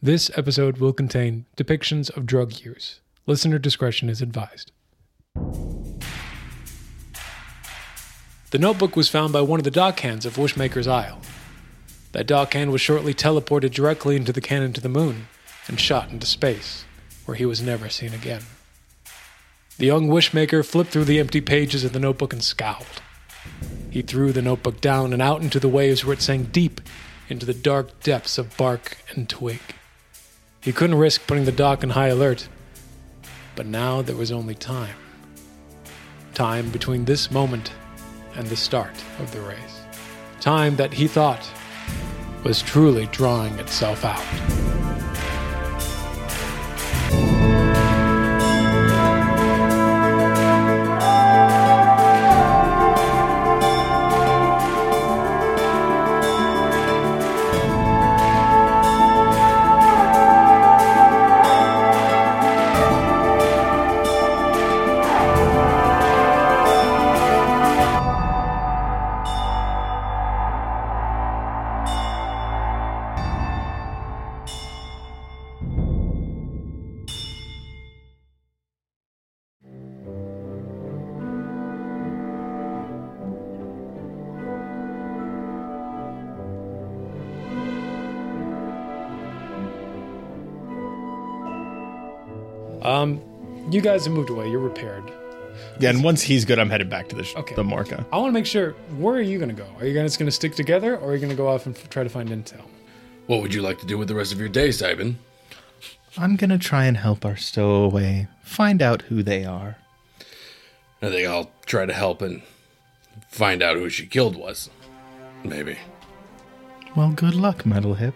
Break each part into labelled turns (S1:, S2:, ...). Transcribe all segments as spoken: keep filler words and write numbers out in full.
S1: This episode will contain depictions of drug use. Listener discretion is advised. The notebook was found by one of the dockhands of Wishmaker's Isle. That dockhand was shortly teleported directly into the cannon to the moon and shot into space, where he was never seen again. The young Wishmaker flipped through the empty pages of the notebook and scowled. He threw the notebook down and out into the waves where it sank deep into the dark depths of bark and twig. He couldn't risk putting the dock on high alert, but now there was only time. Time between this moment and the start of the race. Time that he thought was truly drawing itself out. Um, you guys have moved away. You're repaired.
S2: Yeah, and once he's good, I'm headed back to the sh-
S1: Okay.
S2: the Morka.
S1: I want to make sure, where are you going to go? Are you guys going to stick together, or are you going to go off and f- try to find intel?
S3: What would you like to do with the rest of your day, Simon?
S2: I'm gonna try and help our stowaway find out who they are.
S3: I think I'll try to help and find out who she killed was. Maybe.
S2: Well, good luck, Metal Hip.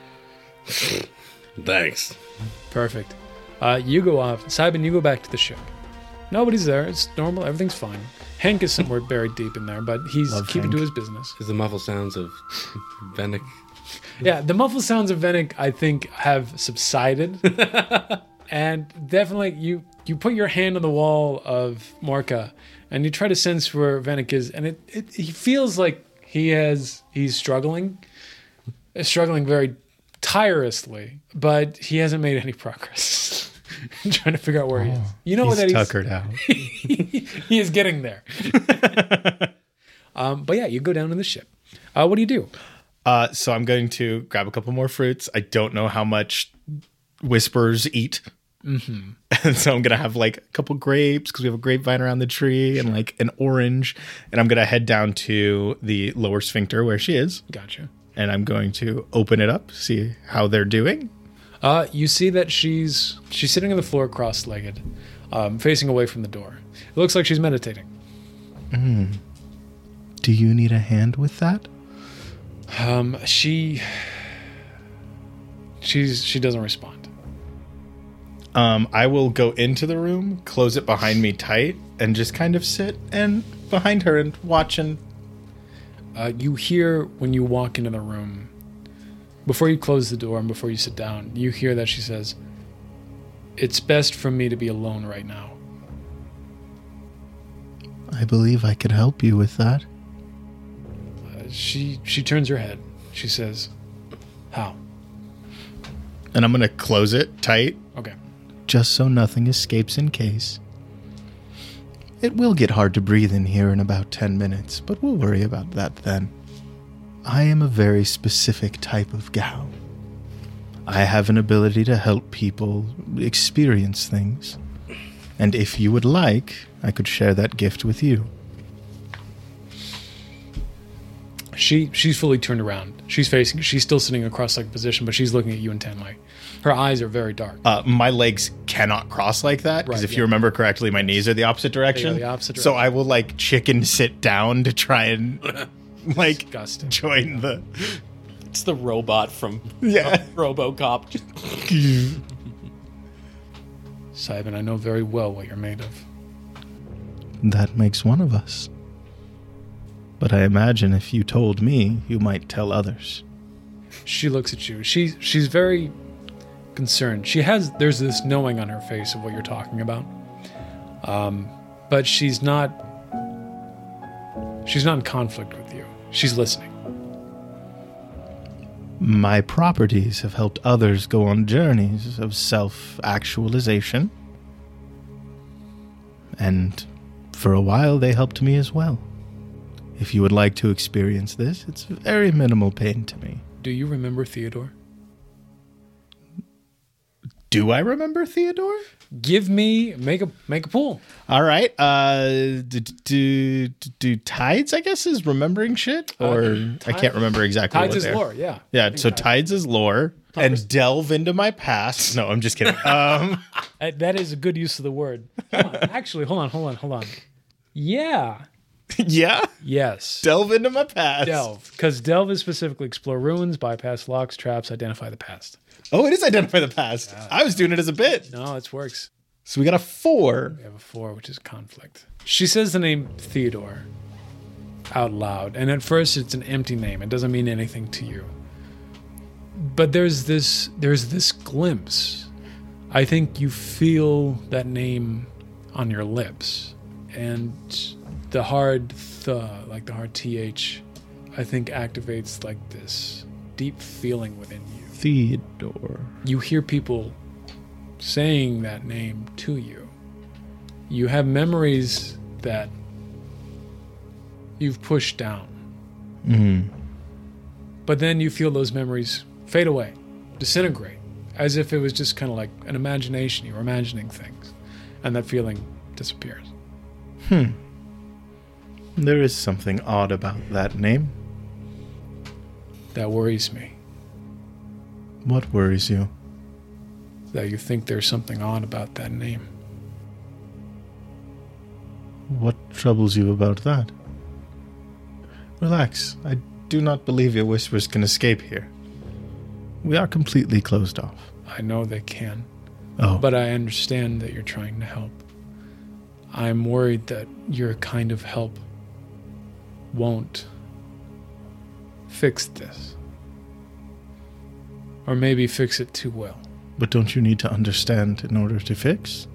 S3: Thanks.
S1: Perfect. Uh, you go off. Simon, you go back to the ship. Nobody's there. It's normal. Everything's fine. Hank is somewhere buried deep in there, but he's
S2: Love
S1: keeping
S2: Hank.
S1: to his business.
S3: Is the muffled sounds of Venick?
S1: Yeah, the muffled sounds of Venick, I think, have subsided. And definitely, you, you put your hand on the wall of Morka, and you try to sense where Venick is, and it, it he feels like he has he's struggling, struggling very tirelessly, but he hasn't made any progress. Trying to figure out where he is. You know
S2: He's
S1: that he's
S2: tuckered out.
S1: he is getting there. um, but yeah, you go down to the ship. Uh, what do you do?
S2: Uh, so I'm going to grab a couple more fruits. I don't know how much whispers eat. Mm-hmm. And so I'm going to have like a couple grapes because we have a grapevine around the tree sure. and like an orange. And I'm going to head down to the lower sphincter where she is.
S1: Gotcha.
S2: And I'm going to open it up, see how they're doing.
S1: Uh, you see that she's she's sitting on the floor cross-legged, um, facing away from the door. It looks like she's meditating.
S2: Mm. Do you need a hand with that?
S1: Um, she she's she doesn't respond.
S2: Um, I will go into the room, close it behind me tight, and just kind of sit and behind her and watch. And
S1: uh, you hear when you walk into the room, before you close the door and before you sit down, you hear that she says, "It's best for me to be alone right now."
S2: I believe I could help you with that.
S1: Uh, she she turns her head. She says, "How?"
S2: And I'm going to close it tight.
S1: Okay.
S2: Just so nothing escapes in case. It will get hard to breathe in here in about ten minutes, but we'll worry about that then. I am a very specific type of gal. I have an ability to help people experience things. And if you would like, I could share that gift with you.
S1: She she's fully turned around. She's facing. She's still sitting in a cross-legged position, but she's looking at you intently. Her eyes are very dark.
S2: Uh, my legs cannot cross like that because
S1: Right,
S2: if
S1: yeah.
S2: you remember correctly, my knees are the opposite direction.
S1: They are the opposite
S2: So
S1: direction.
S2: I will like chicken sit down to try and like
S1: Disgusting.
S2: join the.
S4: It's the robot from
S2: Yeah.
S4: RoboCop.
S1: Simon, I know very well what you're made of.
S2: That makes one of us. But I imagine if you told me, you might tell others.
S1: She looks at you. She she's very concerned. She has there's this knowing on her face of what you're talking about. Um, but she's not she's not in conflict with you. She's listening.
S2: My properties have helped others go on journeys of self-actualization. And for a while, they helped me as well. If you would like to experience this, it's very minimal pain to me.
S1: Do you remember Theodore?
S2: Do I remember Theodore?
S1: Give me make a make a pool.
S2: All right. Uh, do, do, do Tides, I guess, is remembering shit? Or uh, I can't remember exactly
S1: Tides
S2: what
S1: is
S2: they're-
S1: lore, yeah.
S2: Yeah, so Tides. Tides is lore. And delve into my past. No, I'm just kidding. Um,
S1: Uh, that is a good use of the word. Hold on. Actually, hold on, hold on, hold on. Yeah.
S2: yeah?
S1: Yes.
S2: Delve into my past.
S1: Delve. Because delve is specifically explore ruins, bypass locks, traps, identify the past.
S2: Oh, it is identify the past. Yeah. I was doing it as a bit.
S1: No, it works.
S2: So we got a four.
S1: We have a four, which is conflict. She says the name Theodore out loud. And at first it's an empty name. It doesn't mean anything to you. But there's this there's this glimpse. I think you feel that name on your lips. And the hard th, like the hard th, I think activates like this deep feeling within you.
S2: Theodore.
S1: You hear people saying that name to you. You have memories that you've pushed down.
S2: Mm-hmm.
S1: But then you feel those memories fade away, disintegrate, as if it was just kind of like an imagination. You were imagining things, and that feeling disappears.
S2: Hmm. There is something odd about that name.
S1: That worries me.
S2: What worries you?
S1: That you think there's something odd about that name.
S2: What troubles you about that? Relax. I do not believe your whispers can escape here. We are completely closed off.
S1: I know they can.
S2: Oh.
S1: But I understand that you're trying to help. I'm worried that your kind of help won't fix this. Or maybe fix it too well.
S2: But don't you need to understand in order to fix?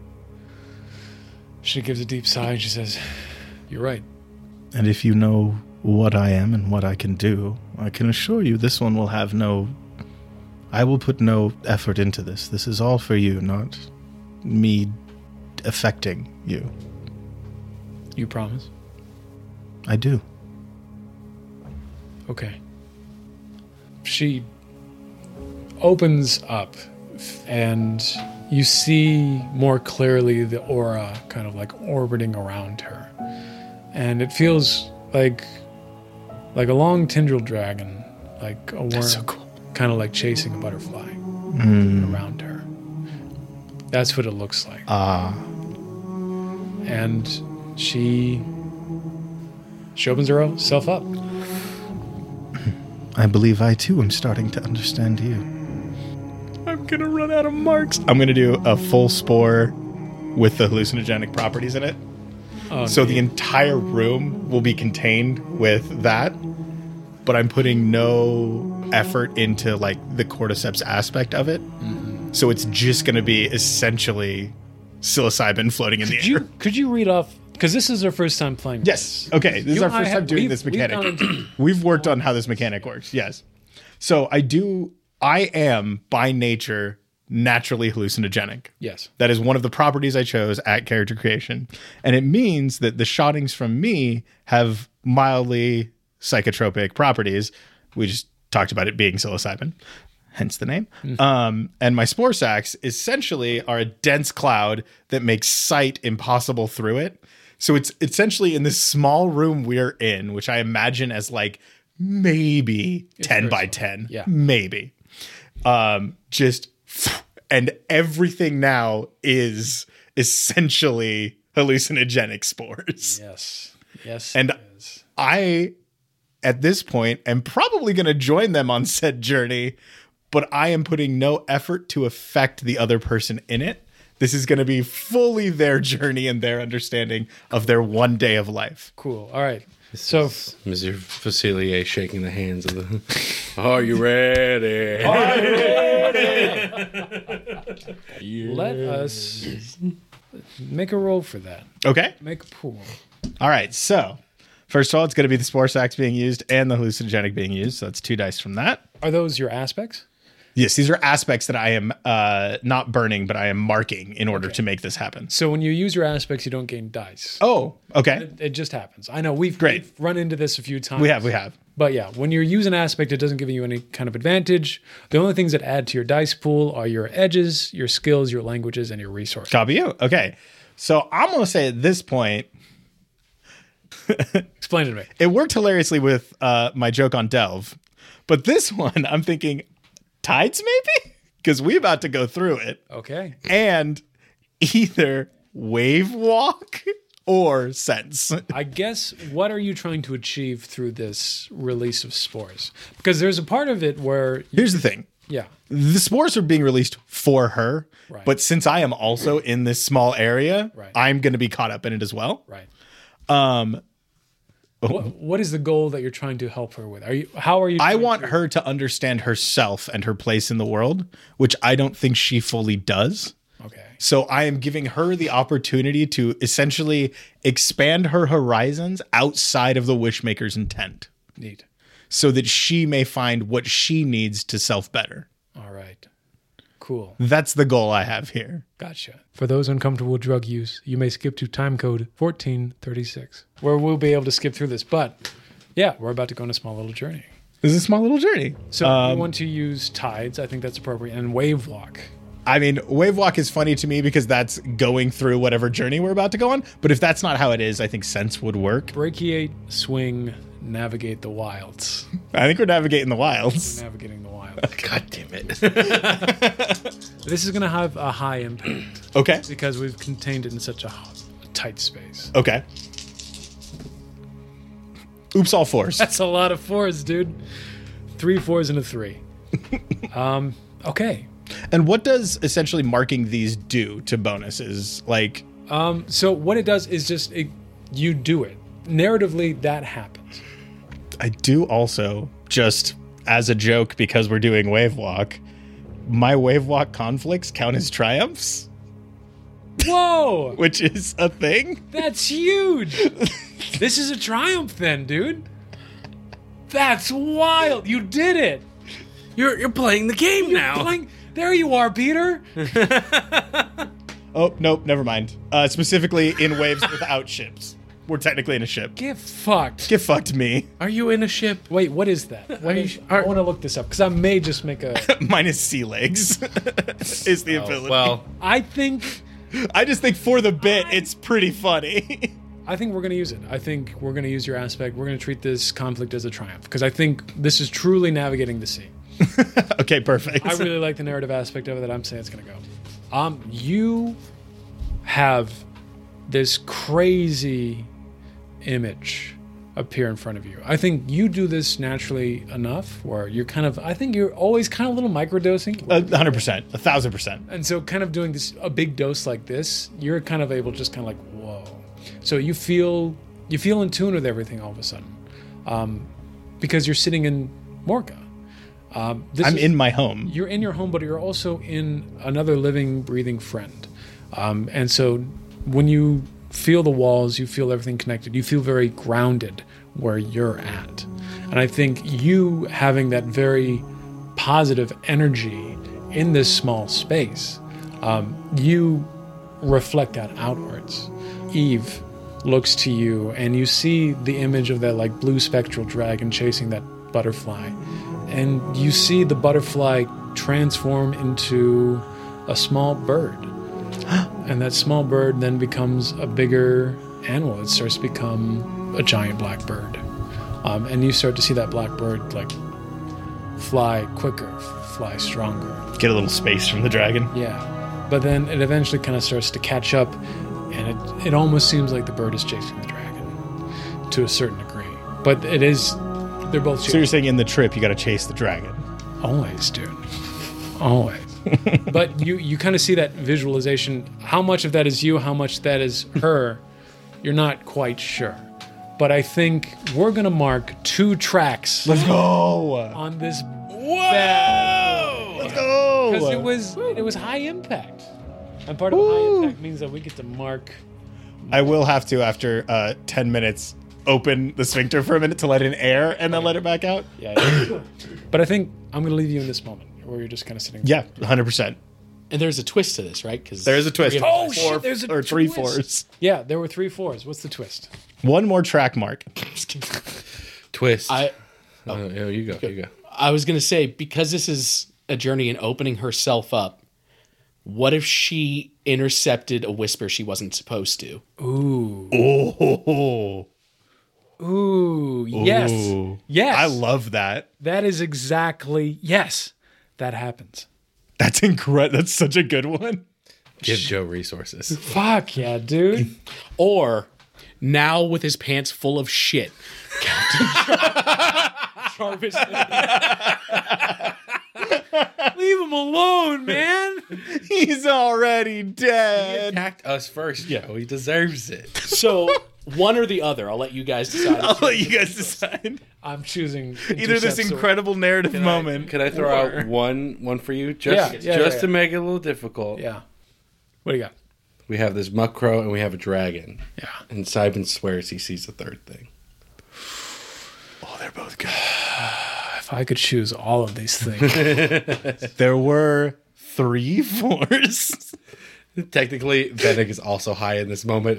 S1: She gives a deep sigh and she says, "You're right."
S2: And if you know what I am and what I can do, I can assure you this one will have no... I will put no effort into this. This is all for you, not me affecting you.
S1: You promise?
S2: I do.
S1: Okay. She opens up and you see more clearly the aura kind of like orbiting around her. And it feels like like a long tendril dragon, like a worm.
S2: That's so cool.
S1: Kind of like chasing a butterfly
S2: Mm.
S1: around her. That's what it looks like.
S2: Ah.
S1: And she she opens herself up.
S2: I believe I too am starting to understand you. I'm gonna run out of marks. I'm gonna do a full spore with the hallucinogenic properties in it.
S1: Oh,
S2: So
S1: neat.
S2: the entire room will be contained with that, but I'm putting no effort into like the cordyceps aspect of it. Mm-hmm. So it's just going to be essentially psilocybin floating in the
S1: Could
S2: air.
S1: you could you read off, because this is our first time playing.
S2: Yes. Okay. This is
S1: You
S2: our
S1: and I
S2: first
S1: have-
S2: time doing
S1: we've-
S2: this
S1: we've
S2: mechanic.
S1: gone into-
S2: We've worked on how this mechanic works. Yes. So I do. I am by nature naturally hallucinogenic.
S1: Yes.
S2: That is one of the properties I chose at character creation. And it means that the shottings from me have mildly psychotropic properties. We just talked about it being psilocybin, hence the name. Mm. Um, and my spore sacs essentially are a dense cloud that makes sight impossible through it. So it's essentially in this small room we're in, which I imagine as like maybe it's ten by ten.
S1: Yeah.
S2: Maybe. Um, just... And everything now is essentially hallucinogenic spores.
S1: Yes. Yes.
S2: And
S1: it is.
S2: I, at this point, am probably going to join them on said journey, but I am putting no effort to affect the other person in it. This is going to be fully their journey and their understanding of their one day of life.
S1: Cool. All right. So
S3: Mister Facilier shaking the hands of the. Are you ready?
S1: let us make a roll for that.
S2: Okay.
S1: Make a pool.
S2: All right. So First of all, it's going to be the spore sacs being used and the hallucinogenic being used. So that's two dice from that.
S1: Are those your aspects?
S2: Yes, these are aspects that I am uh, not burning, but I am marking in order
S1: Okay.
S2: to make this happen.
S1: So when you use your aspects, you don't gain dice.
S2: Oh, okay.
S1: It, it just happens. I know we've,
S2: Great.
S1: we've run into this a few times.
S2: We have, we have.
S1: But yeah, when you use an aspect, it doesn't give you any kind of advantage. The only things that add to your dice pool are your edges, your skills, your languages, and your resources.
S2: Copy you. Okay. So I'm going to say at this point,
S1: Explain it to me.
S2: it worked hilariously with uh, my joke on Delve. But this one, I'm thinking tides maybe? Because we about to go through it.
S1: Okay.
S2: And either wave walk or sense.
S1: I guess, what are you trying to achieve through this release of spores? Because there's a part of it where,
S2: Here's the thing.
S1: yeah,
S2: The spores are being released for her.
S1: Right.
S2: But since I am also in this small area,
S1: Right.
S2: I'm going to be caught up in it as well.
S1: right.
S2: Um,
S1: What, what is the goal that you're trying to help her with? Are you? How are you?
S2: I
S1: trying
S2: want
S1: to-
S2: her to understand herself and her place in the world, which I don't think she fully does.
S1: Okay.
S2: So I am giving her the opportunity to essentially expand her horizons outside of the Wishmaker's intent
S1: Neat.
S2: so that she may find what she needs to self better.
S1: All right. Cool.
S2: That's the goal I have here.
S1: Gotcha. For those uncomfortable with drug use, you may skip to time code fourteen thirty-six, where we'll be able to skip through this. But yeah, we're about to go on a small little journey.
S2: This is a small little journey.
S1: So
S2: Um,
S1: you want to use tides. I think that's appropriate. And wave walk.
S2: I mean, wave walk is funny to me because that's going through whatever journey we're about to go on. But if that's not how it is, I think sense would work.
S1: Brachiate, swing, navigate the wilds.
S2: I think we're navigating the wilds.
S1: Navigating the wilds.
S3: God damn it.
S1: This is going to have a high impact
S2: Okay.
S1: because we've contained it in such a h- tight space.
S2: Okay. Oops, all fours.
S1: That's a lot of fours, dude. Three fours and a three. um, okay.
S2: And what does essentially marking these do to bonuses? Like,
S1: Um, so what it does is just it, you do it. Narratively, that happens.
S2: I do also, just as a joke, because we're doing wave walk, my wave walk conflicts count as triumphs,
S1: Whoa!
S2: which is a thing.
S1: That's huge! This is a triumph then, dude. That's wild! You did it!
S3: You're you're playing the game
S1: You're
S3: now.
S1: playing- There you are, Peter!
S2: Oh, nope, never mind. Uh, specifically in waves without ships. We're technically in a ship.
S1: Get fucked.
S2: Get fucked me.
S3: Are you in a ship?
S1: Wait, what is that? What
S3: you
S1: is,
S3: sh-
S1: I
S3: are-
S1: want to look this up because I may just make a.
S2: Minus sea legs is the ability.
S3: Well,
S1: I think.
S2: I just think for the bit, it's pretty funny.
S1: I think we're going to use it. I think we're going to use your aspect. We're going to treat this conflict as a triumph because I think this is truly navigating the sea.
S2: Okay, perfect.
S1: I really like the narrative aspect of it that I'm saying it's going to go. Um, you have this crazy image appear in front of you. I think you do this naturally enough where you're kind of, I think you're always kind of a little microdosing.
S2: A hundred percent, a thousand percent.
S1: And so kind of doing this, a big dose like this, you're kind of able to just kind of like, whoa. So you feel, you feel in tune with everything all of a sudden. Um, because you're sitting in Morga. Um, this
S2: I'm
S1: is-
S2: in my home.
S1: You're in your home, but you're also in another living, breathing friend. Um, and so when you feel the walls, you feel everything connected, you feel very grounded where you're at. And I think you having that very positive energy in this small space, um, you reflect that outwards. Eve looks to you and you see the image of that like blue spectral dragon chasing that butterfly. And you see the butterfly transform into a small bird. And that small bird then becomes a bigger animal. It starts to become a giant black bird. Um, and you start to see that black bird like fly quicker, fly stronger.
S2: Get a little space from the dragon.
S1: Yeah. But then it eventually kind of starts to catch up, and it, it almost seems like the bird is chasing the dragon to a certain degree. But it is, they're both
S2: So
S1: chasing.
S2: you're saying in the trip you got to chase the dragon?
S1: Always, dude. Always. But you, you kind of see that visualization. How much of that is you, how much that is her, you're not quite sure. But I think we're going to mark two tracks
S2: Let's go.
S1: on this
S3: whoa!
S2: Let's go.
S1: because it was it was high impact. And part of
S2: Woo.
S1: high impact means that we get to mark.
S2: I will have to, after uh, ten minutes, open the sphincter for a minute to let in air and then let it back out.
S1: Yeah, yeah. But I think I'm going to leave you in this moment where you're just kind of sitting.
S2: Yeah, one hundred percent.
S4: And there's a twist to this, right? Because
S2: There is a twist.
S1: Oh,
S2: Four-
S1: shit, there's a
S2: or three
S1: twist.
S2: fours.
S1: Yeah, there were three fours. What's the twist?
S2: One more track mark.
S3: Twist.
S4: I
S3: oh, yeah, you go. You go.
S4: I was gonna say, because this is a journey in opening herself up, what if she intercepted a whisper she wasn't supposed to?
S1: Ooh.
S2: Oh,
S1: Ooh. Yes.
S2: Ooh.
S1: Yes.
S2: I love that.
S1: That is exactly. Yes. That happens.
S2: That's incredible. That's such a good one.
S3: Give Joe resources.
S1: Fuck yeah, dude.
S4: Or now with his pants full of shit, Captain Jarvis.
S1: Leave him alone, man.
S2: He's already dead.
S3: Attacked us first, Joe. He deserves it.
S4: So one or the other. I'll let you guys decide.
S2: I'll let you guys decide.
S1: I'm choosing
S2: Either this
S1: intercepts or-
S2: incredible narrative moment.
S3: Can I throw
S2: or-
S3: out one one for you? Just,
S1: Yeah, yeah,
S3: just
S1: yeah,
S3: to
S1: yeah.
S3: make it a little difficult.
S1: Yeah. What do you got?
S3: We have this muck crow and we have a dragon.
S1: Yeah.
S3: And Simon swears he sees the third thing.
S2: Oh, they're both good.
S1: If I could choose all of these things.
S2: There were three fours.
S3: Technically, Venick is also high in this moment.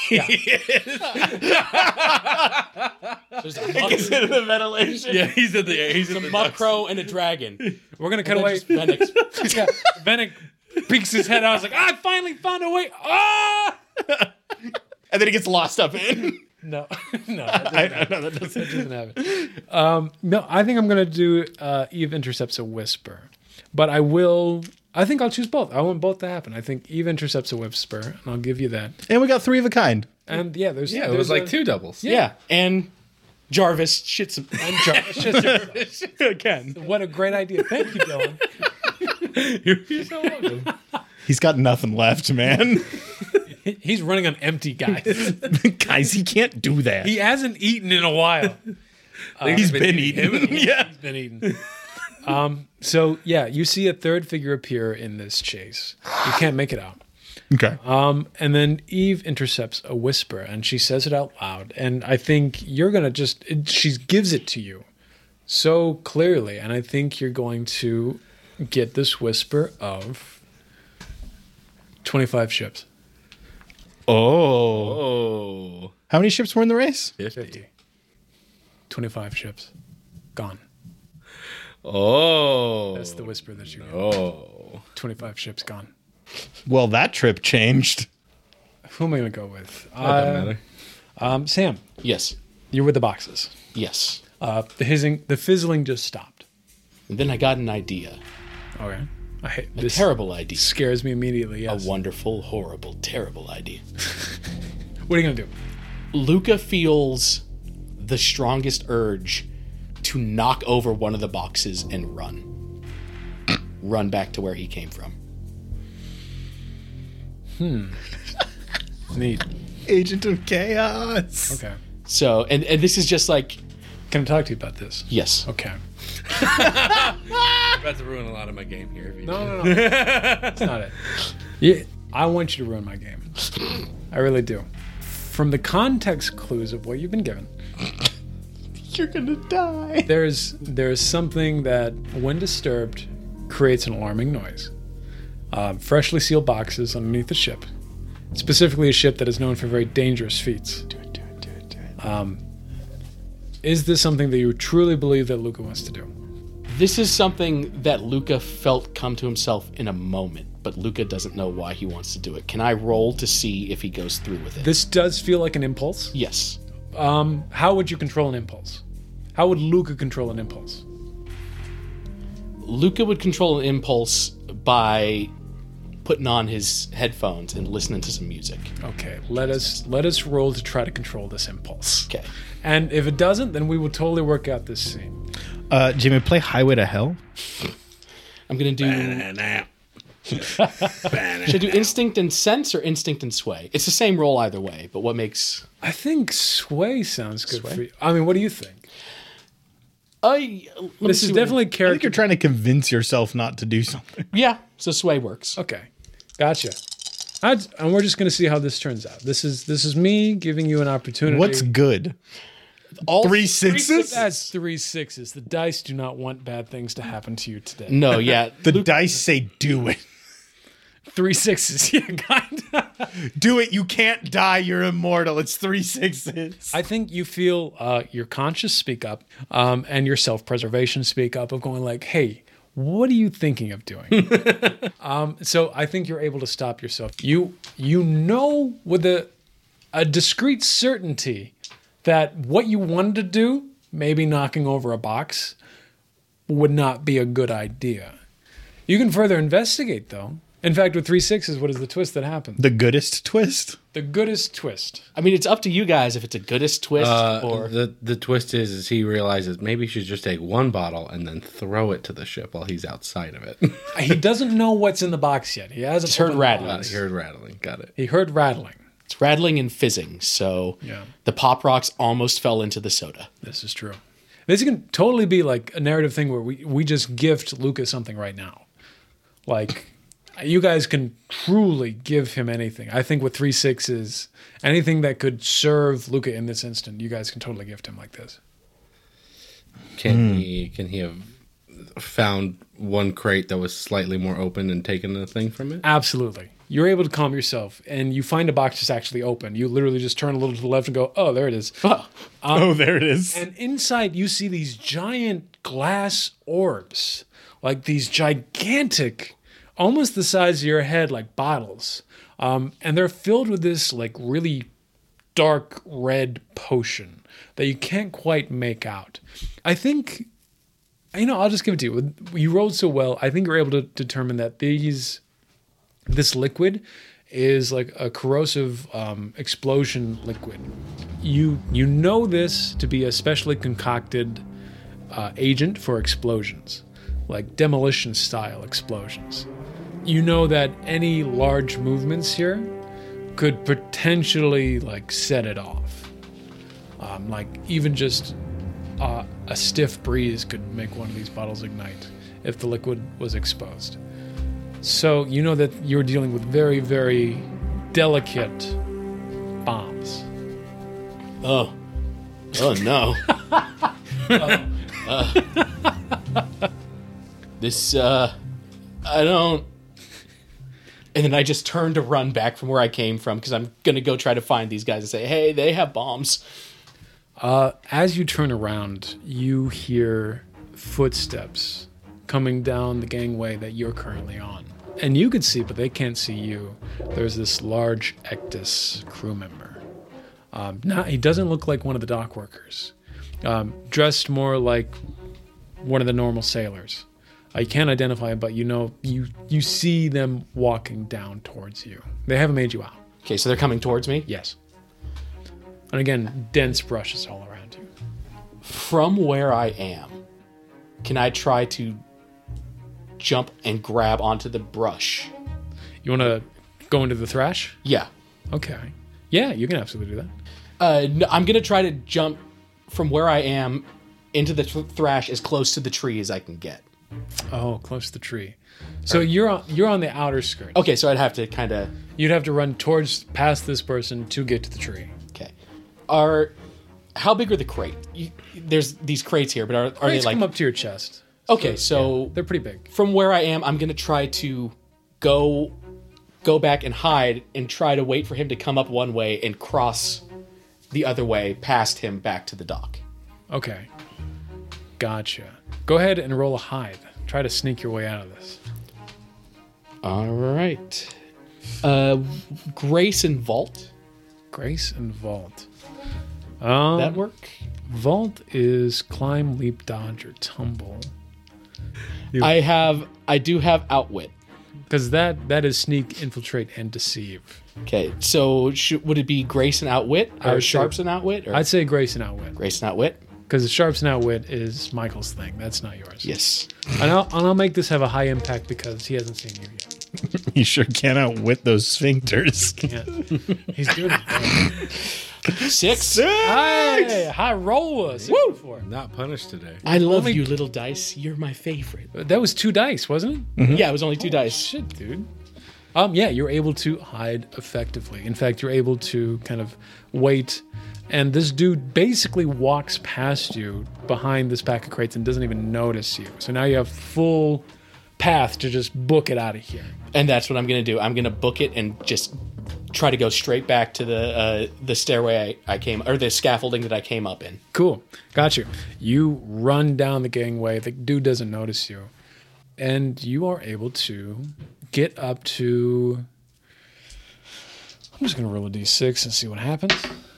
S4: There's a muck,
S2: Consider the ventilation.
S3: Yeah, he's in the he's in the
S4: muck crow and a dragon.
S1: We're going to cut
S4: And then
S1: away.
S4: just Fennec.
S1: Yeah. Venick peeks his head out. I was like, I finally found a way. Ah!
S2: And then he gets lost up in.
S1: No. no. That
S2: I, I know that doesn't.
S1: doesn't happen. Um, no, I think I'm going to do uh, Eve intercepts a whisper. But I will... I think I'll choose both. I want both to happen. I think Eve intercepts a whisper, and I'll give you that.
S2: And we got three of a kind.
S1: And yeah, there's...
S3: Yeah, it
S1: there's
S3: was like
S1: a-
S3: two doubles.
S4: Yeah. And Jarvis shits him.
S1: And Jarvis just-
S2: Again.
S1: what a great idea. Thank you, Dylan.
S3: You're so welcome.
S2: He's got nothing left, man.
S1: He's running on empty, guys.
S2: Guys, he can't do that.
S1: He hasn't eaten in a while.
S2: He's been, eating. Yeah.
S1: He's been eaten. Um, so, yeah, you see a third figure appear in this chase. You can't make it out.
S2: Okay.
S1: Um, and then Eve intercepts a whisper, and she says it out loud. And I think you're going to just... It, she gives it to you so clearly. And I think you're going to get this whisper of twenty-five ships.
S2: Oh.
S3: Oh.
S2: How many ships were in the race?
S1: fifty. twenty-five ships. Gone.
S3: Oh.
S1: That's the whisper that you get.
S3: Oh.
S1: twenty-five ships gone.
S2: Well, that trip changed.
S1: Who am I going to go with?
S3: That doesn't
S1: Uh,
S3: matter.
S1: um, Sam,
S4: Yes.
S1: you're with the boxes.
S4: Yes.
S1: Uh, the hissing, the fizzling just stopped.
S4: And then I got an idea.
S1: Okay. I hate
S4: A
S1: this.
S4: terrible idea.
S1: Scares me immediately. Yes.
S4: A wonderful, horrible, terrible idea.
S1: What are you going to do?
S4: Luca feels the strongest urge to knock over one of the boxes and run. Run back to where he came from.
S1: Neat.
S2: Agent of Chaos.
S1: Okay.
S4: So, and, and this is just like,
S1: Can I talk to you about this?
S4: yes.
S1: Okay.
S3: I'm about to ruin a lot of my game here. If you
S1: No, no, no. That's not it. Yeah, I want you to ruin my game. I really do. From the context clues of what you've been given,
S2: You're gonna die.
S1: there's there's something that, when disturbed, creates an alarming noise. Um, freshly sealed boxes underneath the ship, specifically a ship that is known for very dangerous feats.
S2: Do it, do it, do it, do it.
S1: Um, is this something that you truly believe that Luca wants to do?
S4: This is something that Luca felt come to himself in a moment, but Luca doesn't know why he wants to do it. Can I roll to see if he goes through with it?
S1: This does feel like an impulse.
S4: Yes.
S1: Um, how would you control an impulse? How would Luca control an impulse?
S4: Luca would control an impulse by putting on his headphones and listening to some music.
S1: Okay, let us let us roll to try to control this impulse.
S4: Okay.
S1: And if it doesn't, then we will totally work out this scene.
S2: Uh, Jimmy, play Highway to Hell.
S4: I'm going to do... Should I do instinct and sense or instinct and sway? It's the same roll either way, but what makes...
S1: I think sway sounds good for you. I mean, what do you think?
S4: I, let me
S1: This
S4: see
S1: is
S4: what-
S1: definitely
S2: I think
S1: character.
S2: you're trying to convince yourself not to do something.
S4: Yeah, so sway works.
S1: Okay, gotcha. I'd, and we're just going to see how this turns out. This is this is me giving you an opportunity.
S2: What's good?
S4: All
S2: Three sixes?
S1: That's three sixes. The dice do not want bad things to happen to you today.
S4: No, yeah.
S2: The dice say do it.
S1: Three sixes, yeah, kind of.
S2: Do it. You can't die. You're immortal. It's three sixes.
S1: I think you feel uh, your conscious speak up, um, and your self-preservation speak up of going like, hey, what are you thinking of doing? um, so I think you're able to stop yourself. You you know with a a discrete certainty that what you wanted to do, maybe knocking over a box, would not be a good idea. You can further investigate, though. In fact, with three sixes, what is the twist that happens?
S2: The goodest twist?
S1: The goodest twist.
S4: I mean, it's up to you guys if it's a goodest twist
S3: Uh,
S4: or...
S3: the the twist is, is he realizes maybe he should just take one bottle and then throw it to the ship while he's outside of it.
S1: He doesn't know what's in the box yet. He hasn't
S4: Just heard
S1: opened the
S4: rattling.
S1: box.
S3: He heard rattling. Got it.
S1: He heard rattling.
S4: It's rattling and fizzing, so
S1: Yeah.
S4: the Pop Rocks almost fell into the soda.
S1: This is true. This can totally be like a narrative thing where we, we just gift Lucas something right now. Like, you guys can truly give him anything. I think with three sixes, anything that could serve Luca in this instant, you guys can totally gift him like this.
S3: Can he can he have found one crate that was slightly more open and taken the thing from it?
S1: Absolutely. You're able to calm yourself, and you find a box that's actually open. You literally just turn a little to the left and go, oh, there it is.
S2: oh, there it is.
S1: And inside, you see these giant glass orbs, like these gigantic, almost the size of your head, like bottles. Um, and they're filled with this like really dark red potion that you can't quite make out. I think, you know, I'll just give it to you. You rolled so well, I think you're able to determine that these, this liquid is like a corrosive um, explosion liquid. You you know this to be a specially concocted uh, agent for explosions, like demolition style explosions. You know that any large movements here could potentially like set it off. Um, like even just uh, a stiff breeze could make one of these bottles ignite if the liquid was exposed. So you know that you're dealing with very, very delicate bombs.
S4: Oh. Oh, no. uh, uh, this, uh, I don't... And then I just turn to run back from where I came from because I'm going to go try to find these guys and say, hey, they have bombs.
S1: Uh, as you turn around, you hear footsteps coming down the gangway that you're currently on. And you can see, but they can't see you. There's this large Ectus crew member. Um, not, he doesn't look like one of the dock workers. Um, dressed more like one of the normal sailors. Uh, you can't identify him, but you know, you, you see them walking down towards you. They haven't made you out.
S4: Okay, so they're coming towards me?
S1: Yes. And again, dense brushes all around you.
S4: From where I am, can I try to jump and grab onto the brush?
S1: You want to go into the thrash?
S4: Yeah.
S1: Okay. Yeah, you can absolutely do that.
S4: Uh, no, I'm going to try to jump from where I am into the th- thrash as close to the tree as I can get.
S1: Oh, close to the tree. So you're on, you're on the outer skirt.
S4: Okay, so I'd have to kind of...
S1: You'd have to run towards past this person to get to the tree.
S4: Okay. Are... How big are the crate? You, there's these crates here, but are, are they
S1: Crates
S4: like...
S1: come up to your chest.
S4: Okay, so...
S1: They're pretty big.
S4: From where I am, I'm going to try to go go back and hide and try to wait for him to come up one way and cross the other way past him back to the dock.
S1: Okay. Gotcha. Go ahead and roll a hide. Try to sneak your way out of this.
S4: All right. Uh, Grace and Vault.
S1: Grace and Vault. Um,
S4: That work?
S1: Vault is climb, leap, dodge, or tumble.
S4: I have... I do have Outwit.
S1: Because that, that is sneak, infiltrate, and deceive.
S4: Okay, so should, would it be Grace and Outwit?
S1: I
S4: Or
S1: would say-
S4: Sharps and Outwit? Or
S1: I'd say Grace and Outwit.
S4: Grace and Outwit?
S1: Because Sharps and Outwit is Michael's thing. That's not yours.
S4: Yes.
S1: And I'll, and I'll make this have a high impact because he hasn't seen you yet.
S2: You sure can't outwit those sphincters.
S1: Can't. He's doing it.
S4: Six?
S1: Hey, high roller. Woo! Four.
S3: Not punished today.
S4: I love
S1: Only-
S4: you, little dice. You're my favorite.
S1: That was two dice, wasn't it?
S4: Yeah, it was only two dice.
S1: Shit, dude. Um, yeah, you're able to hide effectively. In fact, you're able to kind of wait, and this dude basically walks past you behind this pack of crates and doesn't even notice you. So now you have full path to just book it out of here.
S4: And that's what I'm going to do. I'm going to book it and just try to go straight back to the uh, the stairway I, I came, or the scaffolding that I came up in.
S1: Cool. Got you. You run down the gangway. The dude doesn't notice you. And you are able to get up to... I'm just going to roll a d six and see what happens.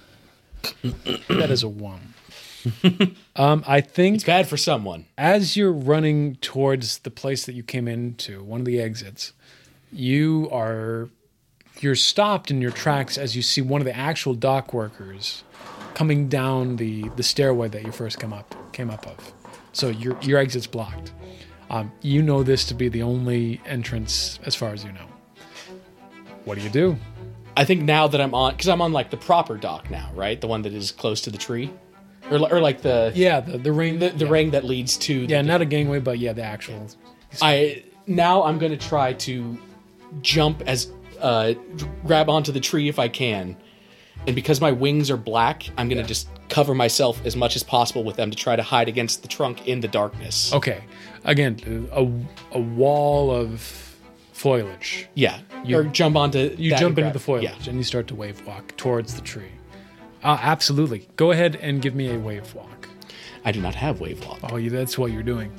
S1: That is a one. um, I think...
S4: It's bad for someone.
S1: As you're running towards the place that you came into, one of the exits, you are... You're stopped in your tracks as you see one of the actual dock workers coming down the, the stairway that you first come up came up of. So your your exit's blocked. Um, you know this to be the only entrance as far as you know. What do you do?
S4: I think now that I'm on, because I'm on like the proper dock now, right? The one that is close to the tree, or or like the
S1: Yeah, the the ring.
S4: the, the
S1: yeah.
S4: ring that leads to the,
S1: Yeah, not a gangway, but yeah, the actual.
S4: I now I'm going to try to jump as uh, grab onto the tree if I can, and because my wings are black, I'm going to
S1: Yeah.
S4: just cover myself as much as possible with them to try to hide against the trunk in the darkness.
S1: Okay, again, a a wall of foliage.
S4: Yeah,
S1: You-
S4: or jump onto
S1: You
S4: that
S1: jump
S4: and
S1: into
S4: grab-
S1: the foliage
S4: Yeah.
S1: and you start to wave walk towards the tree. Uh, absolutely. Go ahead and give me a wave walk.
S4: I do not have wave walk.
S1: Oh, yeah, that's what you're doing.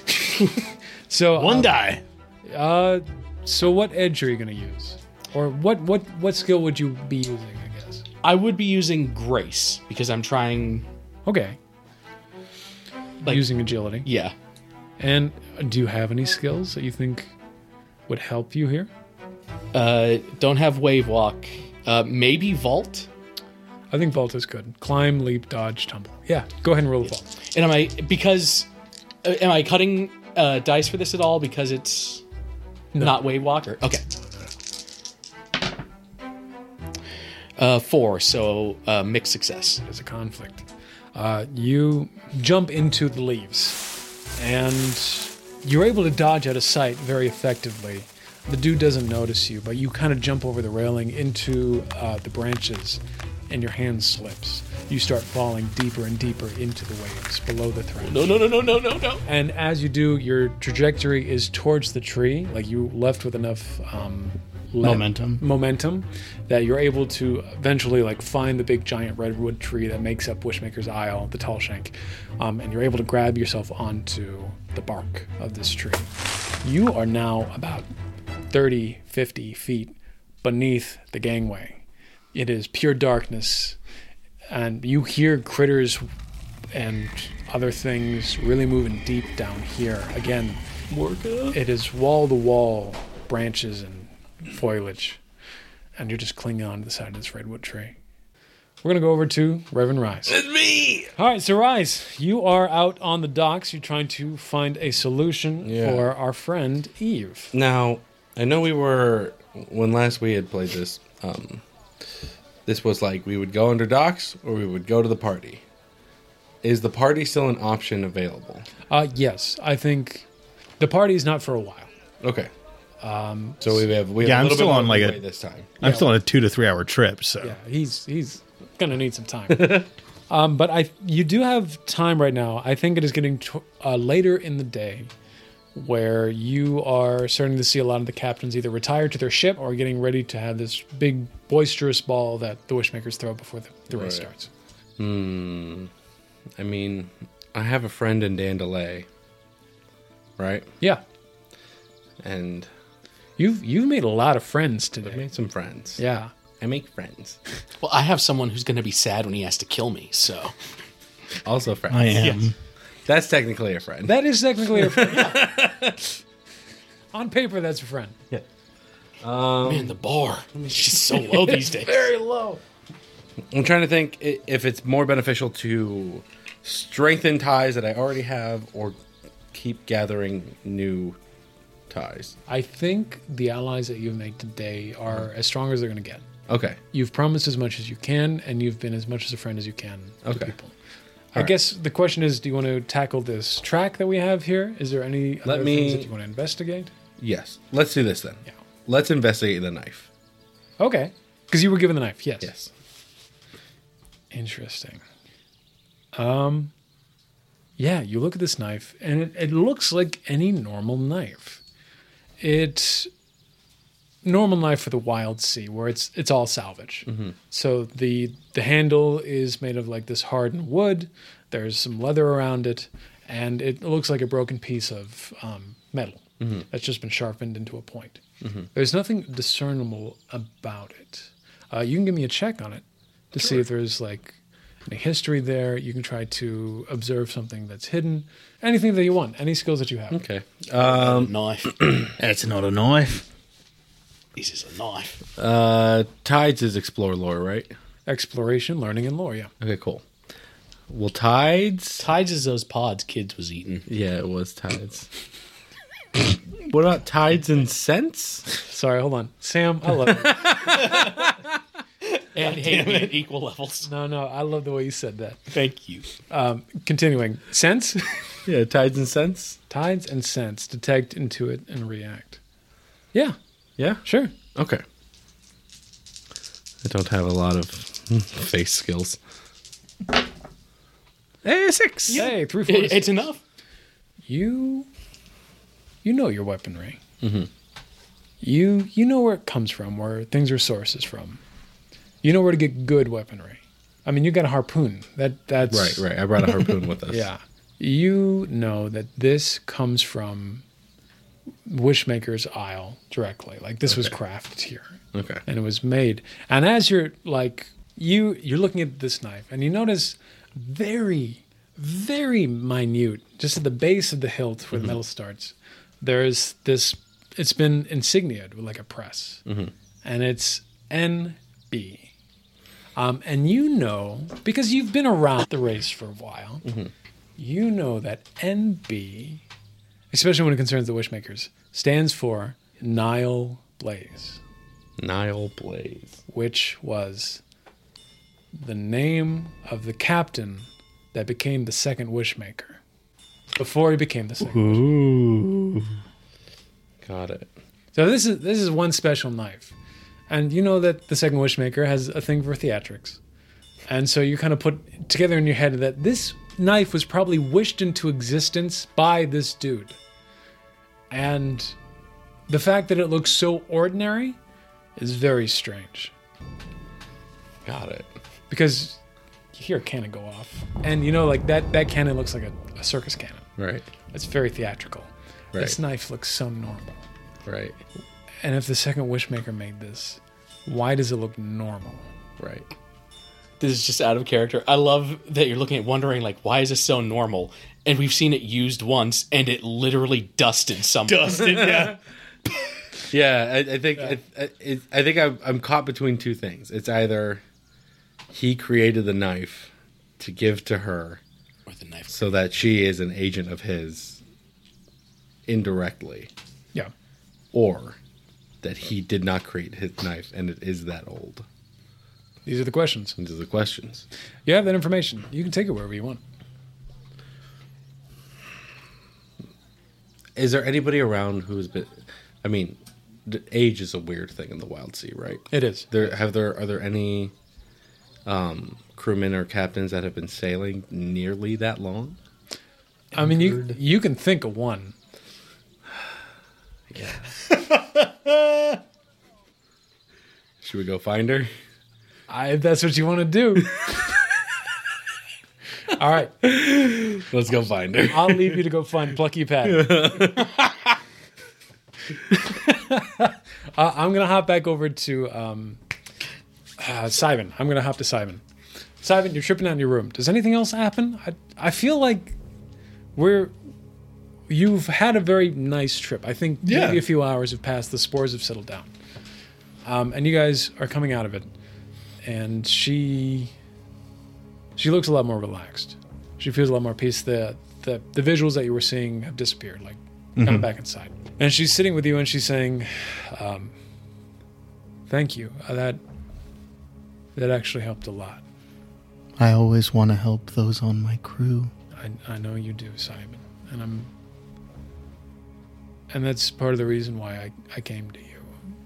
S1: so
S2: One
S1: uh,
S2: die.
S1: Uh, so what edge are you going to use, or what what what skill would you be using? I guess.
S4: I would be using grace because I'm trying.
S1: Okay.
S4: Like-
S1: Using agility.
S4: Yeah,
S1: And do you have any skills that you think would help you here?
S4: uh, don't have wave walk. Uh, maybe vault.
S1: I think vault is good. Climb, leap, dodge, tumble. Yeah, go ahead and roll the vault.
S4: And am I because uh, am I cutting uh, dice for this at all because it's not wave walk? Or, okay. Uh, four, so uh, mixed success.
S1: There's a conflict. Uh, you jump into the leaves, and you're able to dodge out of sight very effectively. The dude doesn't notice you, but you kind of jump over the railing into uh, the branches, and your hand slips. You start falling deeper and deeper into the waves below the thread.
S4: No, no, no, no, no, no, no.
S1: And as you do, your trajectory is towards the tree, like you left with enough um, le-
S2: Momentum.
S1: momentum that you're able to eventually like find the big giant redwood tree that makes up Wishmaker's Isle, the tall shank, um, and you're able to grab yourself onto the bark of this tree. You are now about thirty, fifty feet beneath the gangway. It is pure darkness, and you hear critters and other things really moving deep down here. Again, it is wall-to-wall branches and foliage, and you're just clinging on to the side of this redwood tree. We're going to go over to Reverend Rise.
S3: It's me!
S1: All right, so Rise, you are out on the docks. You're trying to find a solution
S3: Yeah.
S1: for our friend Eve.
S3: Now, I know we were, when last we had played this, um, this was like we would go under docks or we would go to the party. Is the party still an option available?
S1: Uh, yes, I think the party is not for a while.
S3: Okay. Um, so we have we have
S2: Yeah,
S3: a
S2: I'm
S3: little
S2: still
S3: bit more
S2: on, like,
S3: leeway
S2: a-
S3: this time.
S2: I'm still on a two to three hour trip, so
S1: Yeah, he's he's gonna need some time. um, but I you do have time right now. I think it is getting to, uh, later in the day, where you are starting to see a lot of the captains either retire to their ship or getting ready to have this big boisterous ball that the Wishmakers throw before the, the race
S3: Right.
S1: starts.
S3: Hmm. I mean, I have a friend in Dandalay, right?
S1: Yeah,
S3: And
S1: you've you've made a lot of friends
S3: I
S1: today.
S3: made some friends.
S1: Yeah.
S3: I make friends.
S4: Well, I have someone who's going to be sad when he has to kill me. So
S3: Also friends.
S2: I am.
S3: That's technically a friend.
S1: That is technically a friend. Yeah. On paper, that's a friend.
S4: man, the bar is just so low these days.
S1: Very low.
S3: I'm trying to think i- if it's more beneficial to strengthen ties that I already have or keep gathering new ties.
S1: I think the allies that you've made today are as strong as they're going to get.
S3: Okay.
S1: You've promised as much as you can, and you've been as much as a friend as you can to
S3: Okay.
S1: people. I
S3: right.
S1: guess the question is, do you want to tackle this track that we have here? Is there any
S3: Let
S1: other
S3: me-
S1: things that you want to investigate?
S3: Yes. Let's do this then.
S1: Yeah.
S3: let's investigate the knife.
S1: Okay. Because you were given the knife, yes.
S3: Yes.
S1: Interesting. Um, yeah, you look at this knife, and it, it looks like any normal knife. It's normal knife for the wild sea, where it's it's all salvage.
S3: Mm-hmm.
S1: So the the handle is made of like this hardened wood. There's some leather around it, and it looks like a broken piece of um, metal
S3: Mm-hmm.
S1: that's just been sharpened into a point.
S3: Mm-hmm.
S1: There's nothing discernible about it. Uh, you can give me a check on it to see if there's like any history there. You can try to observe something that's hidden. Anything that you want. Any skills that you have.
S3: Okay. Um,
S4: Knife.
S2: That's not a knife.
S4: This is a knife.
S3: uh, Tides is explore lore, right?
S1: Exploration, learning, and lore, yeah.
S3: Okay, cool. Well, Tides...
S4: Tides is those pods kids was eating.
S3: Yeah, it was Tides. What about Tides and Sense?
S1: Sorry, hold on. Sam, I love it.
S4: And hate me at equal levels.
S1: No, no, I love the way you said that.
S4: Thank you.
S1: Um, continuing. Sense?
S3: Yeah, Tides and Sense.
S1: Tides and sense. Detect, intuit, and react. Yeah,
S3: Yeah?
S1: sure.
S3: Okay. I don't have a lot of face skills. Hey, six!
S1: Hey, three, four,
S4: It, it's enough.
S1: You, you know your weaponry.
S3: Mm-hmm.
S1: You you know where it comes from, where things are sources from. You know where to get good weaponry. I mean, you got a harpoon. That that's
S3: Right, right. I brought a harpoon with us.
S1: Yeah, you know that this comes from Wishmaker's Isle directly. Like this was
S3: Okay.
S1: crafted here,
S3: Okay.
S1: and it was made. And as you're like you you're looking at this knife, and you notice very very minute, just at the base of the hilt where the metal starts, there's this, it's been insigniaed with like a press.
S3: Mhm.
S1: And it's N B. Um, and you know, because you've been around the race for a while, you know that N B, especially when it concerns the Wishmakers, stands for Nile Blaze,
S3: Nile Blaze.
S1: which was the name of the captain that became the second Wishmaker before he became the second.
S3: Ooh. Got it.
S1: So this is this is one special knife, and you know that the second Wishmaker has a thing for theatrics, and so you kind of put together in your head that this knife was probably wished into existence by this dude, and the fact that it looks so ordinary is very strange
S3: Got it.
S1: because you hear a cannon go off, and you know like that that cannon looks like a, a circus cannon.
S3: Right.
S1: It's very theatrical.
S3: Right.
S1: This knife looks so normal.
S3: Right.
S1: And if the second Wishmaker made this, why does it look normal?
S3: Right.
S4: This is just out of character. I love that you're looking at wondering, like, why is this so normal? And we've seen it used once, and it literally dusted something.
S2: Dusted, yeah.
S3: Yeah, I, I think I, I, it, I think I'm, I'm caught between two things. It's either he created the knife to give to her
S4: Or the knife.
S3: so that she is an agent of his indirectly,
S1: Yeah.
S3: or that he did not create his knife and it is that old.
S1: These are the questions.
S3: These are the questions.
S1: You have that information. You can take it wherever you want.
S3: Is there anybody around who's been? I mean, the age is a weird thing in the Wild Sea, right?
S1: It is.
S3: There have there are there any um, crewmen or captains that have been sailing nearly that long?
S1: I mean, you you can think of one.
S3: Yeah. Should we go find her?
S1: I, if that's what you want to do. All right.
S3: Let's go find her.
S1: I'll leave you to go find Plucky Pat. uh, I'm going to hop back over to um, uh, Simon. I'm going to hop to Simon. Simon, you're tripping out in your room. Does anything else happen? I, I feel like we're... You've had a very nice trip. I think
S2: Yeah.
S1: maybe a few hours have passed. The spores have settled down. Um, and you guys are coming out of it. And she... She looks a lot more relaxed. She feels a lot more peace. The the, the visuals that you were seeing have disappeared, like coming back inside. And she's sitting with you and she's saying, um, thank you. Uh, that that actually helped a lot.
S2: I always want to help those on my crew.
S1: I, I know you do, Simon. And I'm and that's part of the reason why I, I came to you.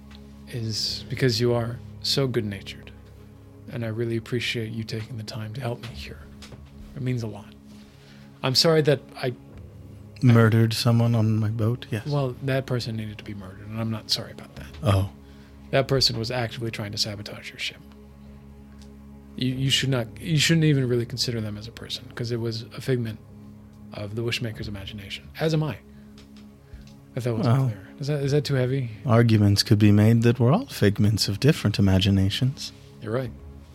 S1: is because you are so good-natured. And I really appreciate you taking the time to help me here. It means a lot. I'm sorry that I...
S2: Murdered someone on my boat? Yes.
S1: Well, that person needed to be murdered, and I'm not sorry about that.
S2: Oh.
S1: That person was actively trying to sabotage your ship. You, you should not... You shouldn't even really consider them as a person, because it was a figment of the Wishmaker's imagination. As am I. If that wasn't
S2: Well,
S1: clear. Is that, is that too heavy?
S2: Arguments could be made that we're all figments of different imaginations.
S1: You're right.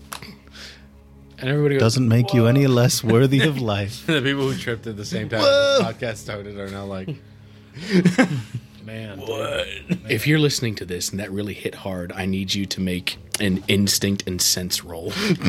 S1: And everybody goes,
S2: Doesn't make you any less worthy of life.
S3: The people who tripped at the same time the podcast started are now like,
S1: man.
S4: What? If you're listening to this and that really hit hard, I need you to make an instinct and sense roll.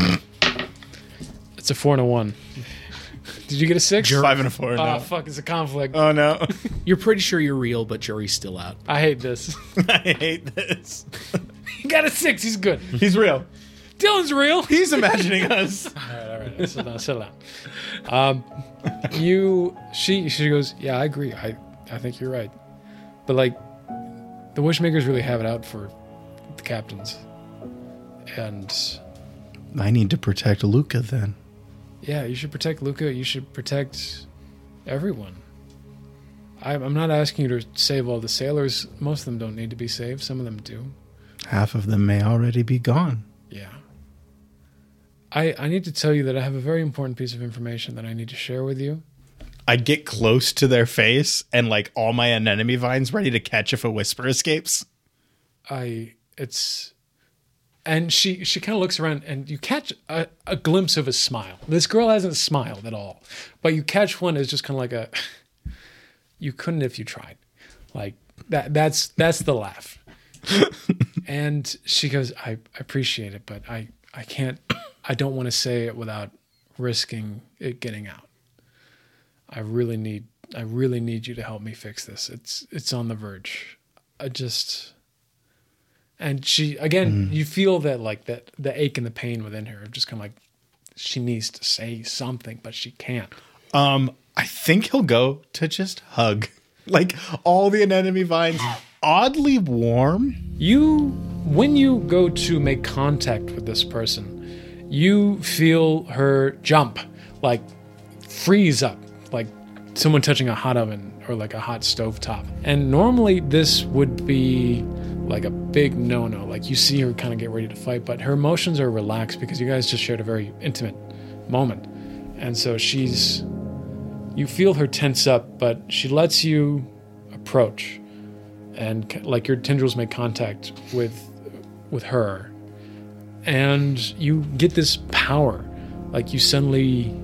S1: It's a four and a one. Did you get a six?
S2: Five and a four.
S1: Oh,
S2: No.
S1: fuck, it's a conflict.
S2: Oh, no.
S4: You're pretty sure you're real, but jury's still out.
S1: I hate this.
S2: I hate this.
S1: He got a six, he's good.
S2: He's real.
S1: Dylan's real.
S2: He's imagining us.
S1: All right, all right. Settle down, settle down. Um, you, she, she goes, yeah, I agree. I, I think you're right. But, like, the Wishmakers really have it out for the captains. And,
S2: I need to protect Luca then.
S1: yeah, you should protect Luca. You should protect everyone. I, I'm not asking you to save all the sailors. Most of them don't need to be saved. Some of them do.
S2: Half of them may already be gone.
S1: Yeah. I, I need to tell you that I have a very important piece of information that I need to share with you.
S2: I'd get close to their face and like all my anemone vines ready to catch if a whisper escapes.
S1: I it's and she she kind of looks around and you catch a, a glimpse of a smile. This girl hasn't smiled at all, but you catch one as just kind of like a you couldn't if you tried. Like that that's that's the laugh. And she goes, I, I appreciate it, but I, I can't I don't want to say it without risking it getting out. I really need I really need you to help me fix this. It's it's on the verge. I just and she again, mm. you feel that like that the ache and the pain within her, just kind of like she needs to say something, but she can't.
S2: Um, I think he'll go to just hug. Like all the anemone vines, oddly warm.
S1: You when you go to make contact with this person, you feel her jump, like freeze up. Like someone touching a hot oven or like a hot stove top. And normally this would be like a big no-no. Like you see her kind of get ready to fight, but her emotions are relaxed because you guys just shared a very intimate moment. And so she's, you feel her tense up, but she lets you approach and like your tendrils make contact with, with her. And you get this power. Like you suddenly,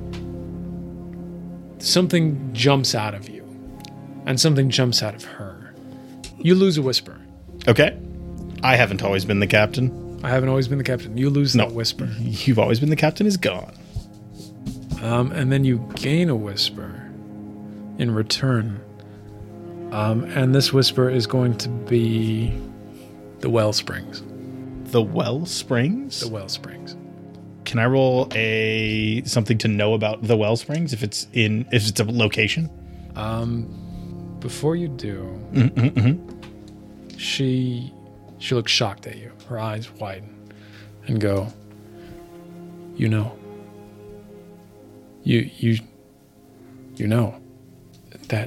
S1: something jumps out of you, and something jumps out of her. You lose a whisper.
S2: Okay. I haven't always been the captain.
S1: I haven't always been the captain. You lose
S2: No.
S1: that whisper.
S2: You've always been the captain is gone.
S1: Um, and then you gain a whisper in return. Um, and this whisper is going to be the Wellsprings.
S2: The well springs?
S1: The Wellsprings.
S2: Can I roll a something to know about the well springs if it's in if it's a location?
S1: Um, before you do,
S2: Mm-hmm.
S1: she she looks shocked at you. Her eyes widen and go, you know. You you you know that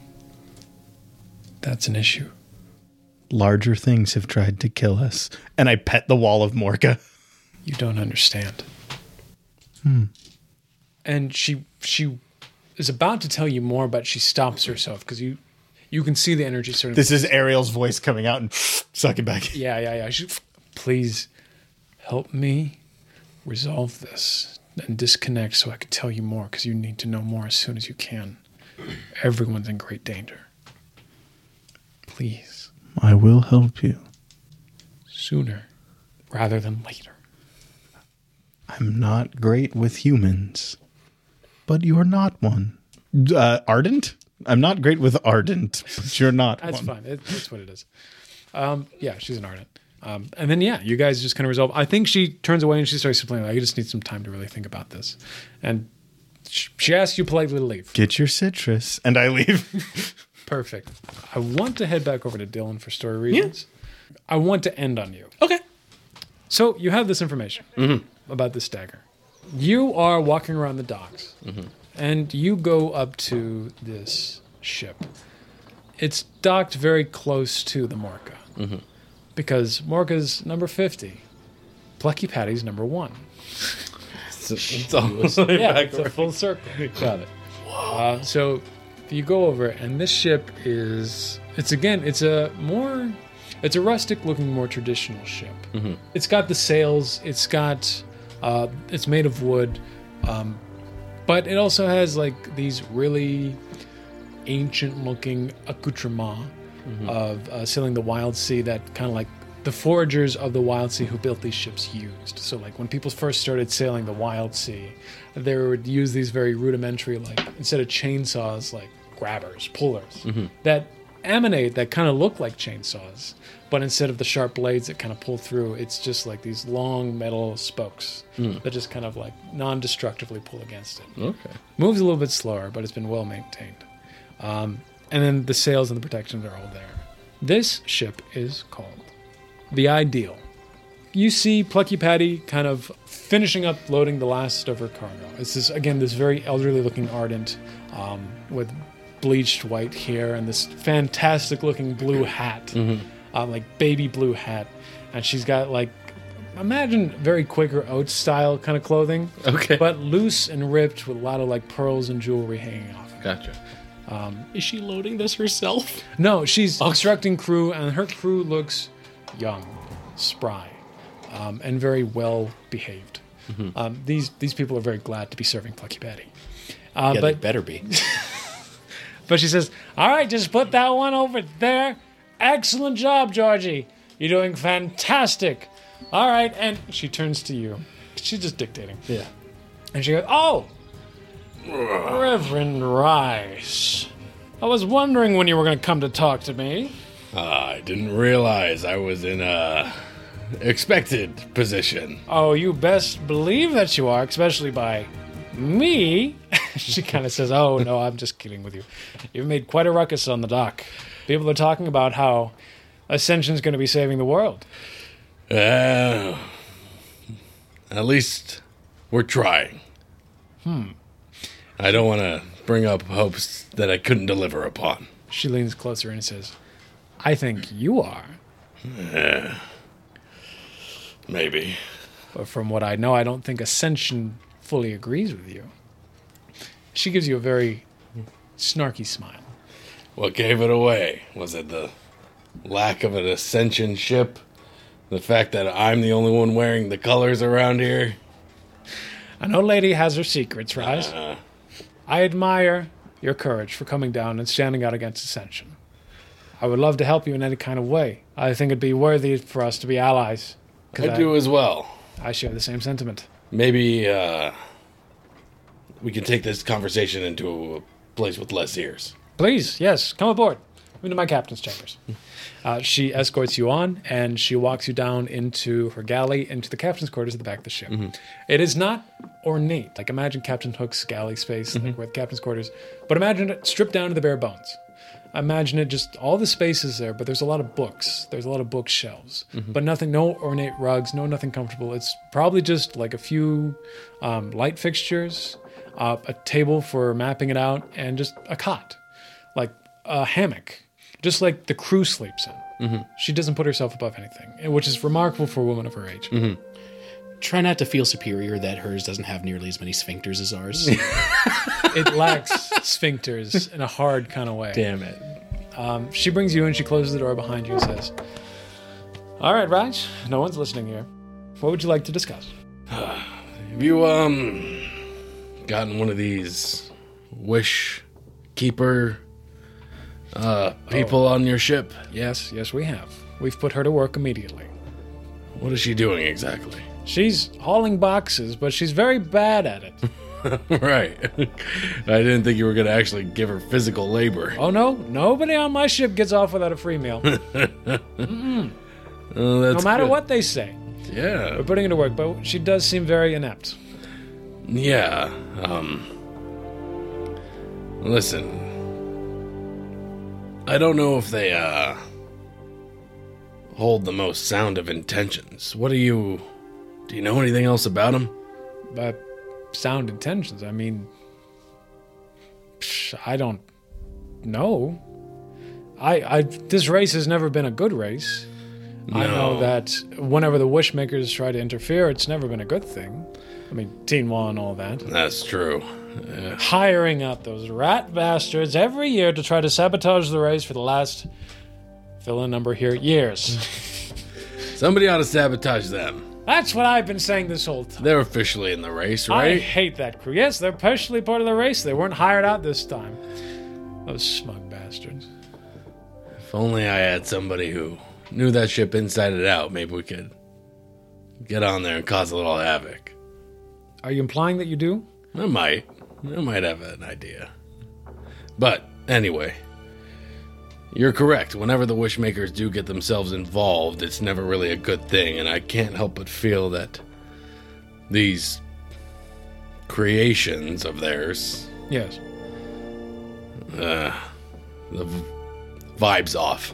S1: that's an issue.
S2: Larger things have tried to kill us. And I pet the wall of Morka.
S1: You don't understand.
S2: Hmm.
S1: And she she is about to tell you more, but she stops herself because you you can see the energy sort of.
S2: This is Ariel's voice coming out and sucking back.
S1: Yeah, yeah, yeah. She, please help me resolve this and disconnect so I can tell you more because you need to know more as soon as you can. Everyone's in great danger. Please.
S2: I will help you.
S1: Sooner rather than later.
S2: I'm not great with humans, but you're not one. Uh, ardent? I'm not great with ardent, but you're not
S1: That's
S2: one.
S1: fine. It, that's what it is. Um, yeah, she's an ardent. Um, and then, yeah, you guys just kind of resolve. I think she turns away and she starts explaining, like, I just need some time to really think about this. And she, she asks you politely to leave.
S2: Get your citrus. And I leave.
S1: Perfect. I want to head back over to Dylan for story reasons. I want to end on you.
S4: Okay.
S1: So you have this information about this dagger. You are walking around the docks, and you go up to this ship. It's docked very close to the Morka, because Morka's number fifty. Plucky Patty's number one.
S3: It's, it's all the way
S1: Yeah,
S3: back
S1: it's a
S3: around.
S1: full circle. Got it. Uh, so you go over, and this ship is, it's again, it's a more, it's a rustic looking, more traditional ship.
S3: Mm-hmm.
S1: It's got the sails, it's got, uh, it's made of wood, um, but it also has like these really ancient looking accoutrements of uh, sailing the wild sea that kind of like the foragers of the wild sea who built these ships used. So like when people first started sailing the wild sea, they would use these very rudimentary, like instead of chainsaws, like grabbers, pullers that emanate, that kind of look like chainsaws, but instead of the sharp blades that kind of pull through, it's just like these long metal spokes that just kind of like non-destructively pull against it.
S3: Okay.
S1: Moves a little bit slower, but it's been well maintained. Um, and then the sails and the protections are all there. This ship is called the Ideal. You see Plucky Patty kind of finishing up loading the last of her cargo. It's this, again, this very elderly looking Ardent um, with bleached white hair and this fantastic looking blue hat, uh, like baby blue hat. And she's got like, imagine very Quaker Oats style kind of clothing,
S3: Okay.
S1: but loose and ripped with a lot of like pearls and jewelry hanging off.
S3: Gotcha.
S4: Is she loading this herself?
S1: No, she's instructing crew, and her crew looks young, spry, um, and very well behaved. Um, these these people are very glad to be serving Plucky Patty. Uh,
S4: Yeah, they
S1: but
S4: better be.
S1: but she says, "All right, just put that one over there. Excellent job, Georgie. You're doing fantastic. All right." And she turns to you. She's just dictating.
S4: Yeah.
S1: And she goes, "Oh, Reverend Rice. I was wondering when you were going to come to talk to me."
S3: I didn't realize I was in a expected position.
S1: "Oh, you best believe that you are, especially by me." She kind of says, "Oh, no, I'm just kidding with you. You've made quite a ruckus on the dock. People are talking about how Ascension's going to be saving the world."
S3: Uh, at least we're trying. Hmm. I don't want to bring up hopes that I couldn't deliver upon.
S1: She leans closer and says, "I think you are.
S3: Maybe.
S1: But from what I know, I don't think Ascension fully agrees with you." She gives you a very snarky smile.
S3: What gave it away? Was it the lack of an Ascension ship? The fact that I'm the only one wearing the colors around here?
S1: I know Lady has her secrets, Rise.
S3: Uh,
S1: I admire your courage for coming down and standing out against Ascension. I would love to help you in any kind of way. I think it'd be worthy for us to be allies. 'Cause
S3: I do as well.
S1: I share the same sentiment.
S3: Maybe uh, we can take this conversation into a place with less ears.
S1: Please, yes, come aboard. Into my captain's chambers. Uh, she escorts you on, and she walks you down into her galley, into the captain's quarters at the back of the ship. It is not ornate. Like, imagine Captain Hook's galley space, like where the captain's quarters, but imagine it stripped down to the bare bones. Imagine it just, all the space is there, but there's a lot of books. There's a lot of bookshelves, but nothing, no ornate rugs, no nothing comfortable. It's probably just like a few um, light fixtures, uh, a table for mapping it out, and just a cot, like a hammock. Just like the crew sleeps in. She doesn't put herself above anything, which is remarkable for a woman of her age.
S4: Try not to feel superior that hers doesn't have nearly as many sphincters as ours.
S1: It lacks sphincters in a hard kind of way.
S3: Damn it.
S1: Um, she brings you in, she closes the door behind you and says, "All right, Raj, no one's listening here. What would you like to discuss?"
S3: Have you, um, gotten one of these wish keeper uh, people on your ship?
S1: Yes, yes, we have. We've put her to work immediately.
S3: What is she doing exactly?
S1: She's hauling boxes, but she's very bad at it.
S3: Right. I didn't think you were going to actually give her physical labor.
S1: Oh, no, nobody on my ship gets off without a free meal.
S3: Oh,
S1: No
S3: that's
S1: matter
S3: good.
S1: what they say.
S3: Yeah.
S1: We're putting her to work, but she does seem very inept.
S3: Yeah. Um. Listen. I don't know if they, uh. hold the most sound of intentions. What do you... Do you know anything else about him?
S1: But sound intentions, I mean... psh, I don't know. I, I this race has never been a good race. I know
S3: No.
S1: that whenever the Wishmakers try to interfere, it's never been a good thing. I mean, Teenwa and all that.
S3: That's true. Uh,
S1: Hiring out those rat bastards every year to try to sabotage the race for the last, fill in number here, years.
S3: somebody ought to sabotage them.
S1: That's what I've been saying this whole time.
S3: They're officially in the race,
S1: I
S3: right?
S1: hate that crew. Yes, they're partially part of the race. They weren't hired out this time. Those smug bastards.
S3: If only I had somebody who knew that ship inside and out, maybe we could get on there and cause a little havoc.
S1: Are you implying that you do?
S3: I might. I might have an idea. But, anyway, you're correct. Whenever the Wishmakers do get themselves involved, it's never really a good thing, and I can't help but feel that these creations of theirs,
S1: Yes.
S3: uh, the v- vibe's off.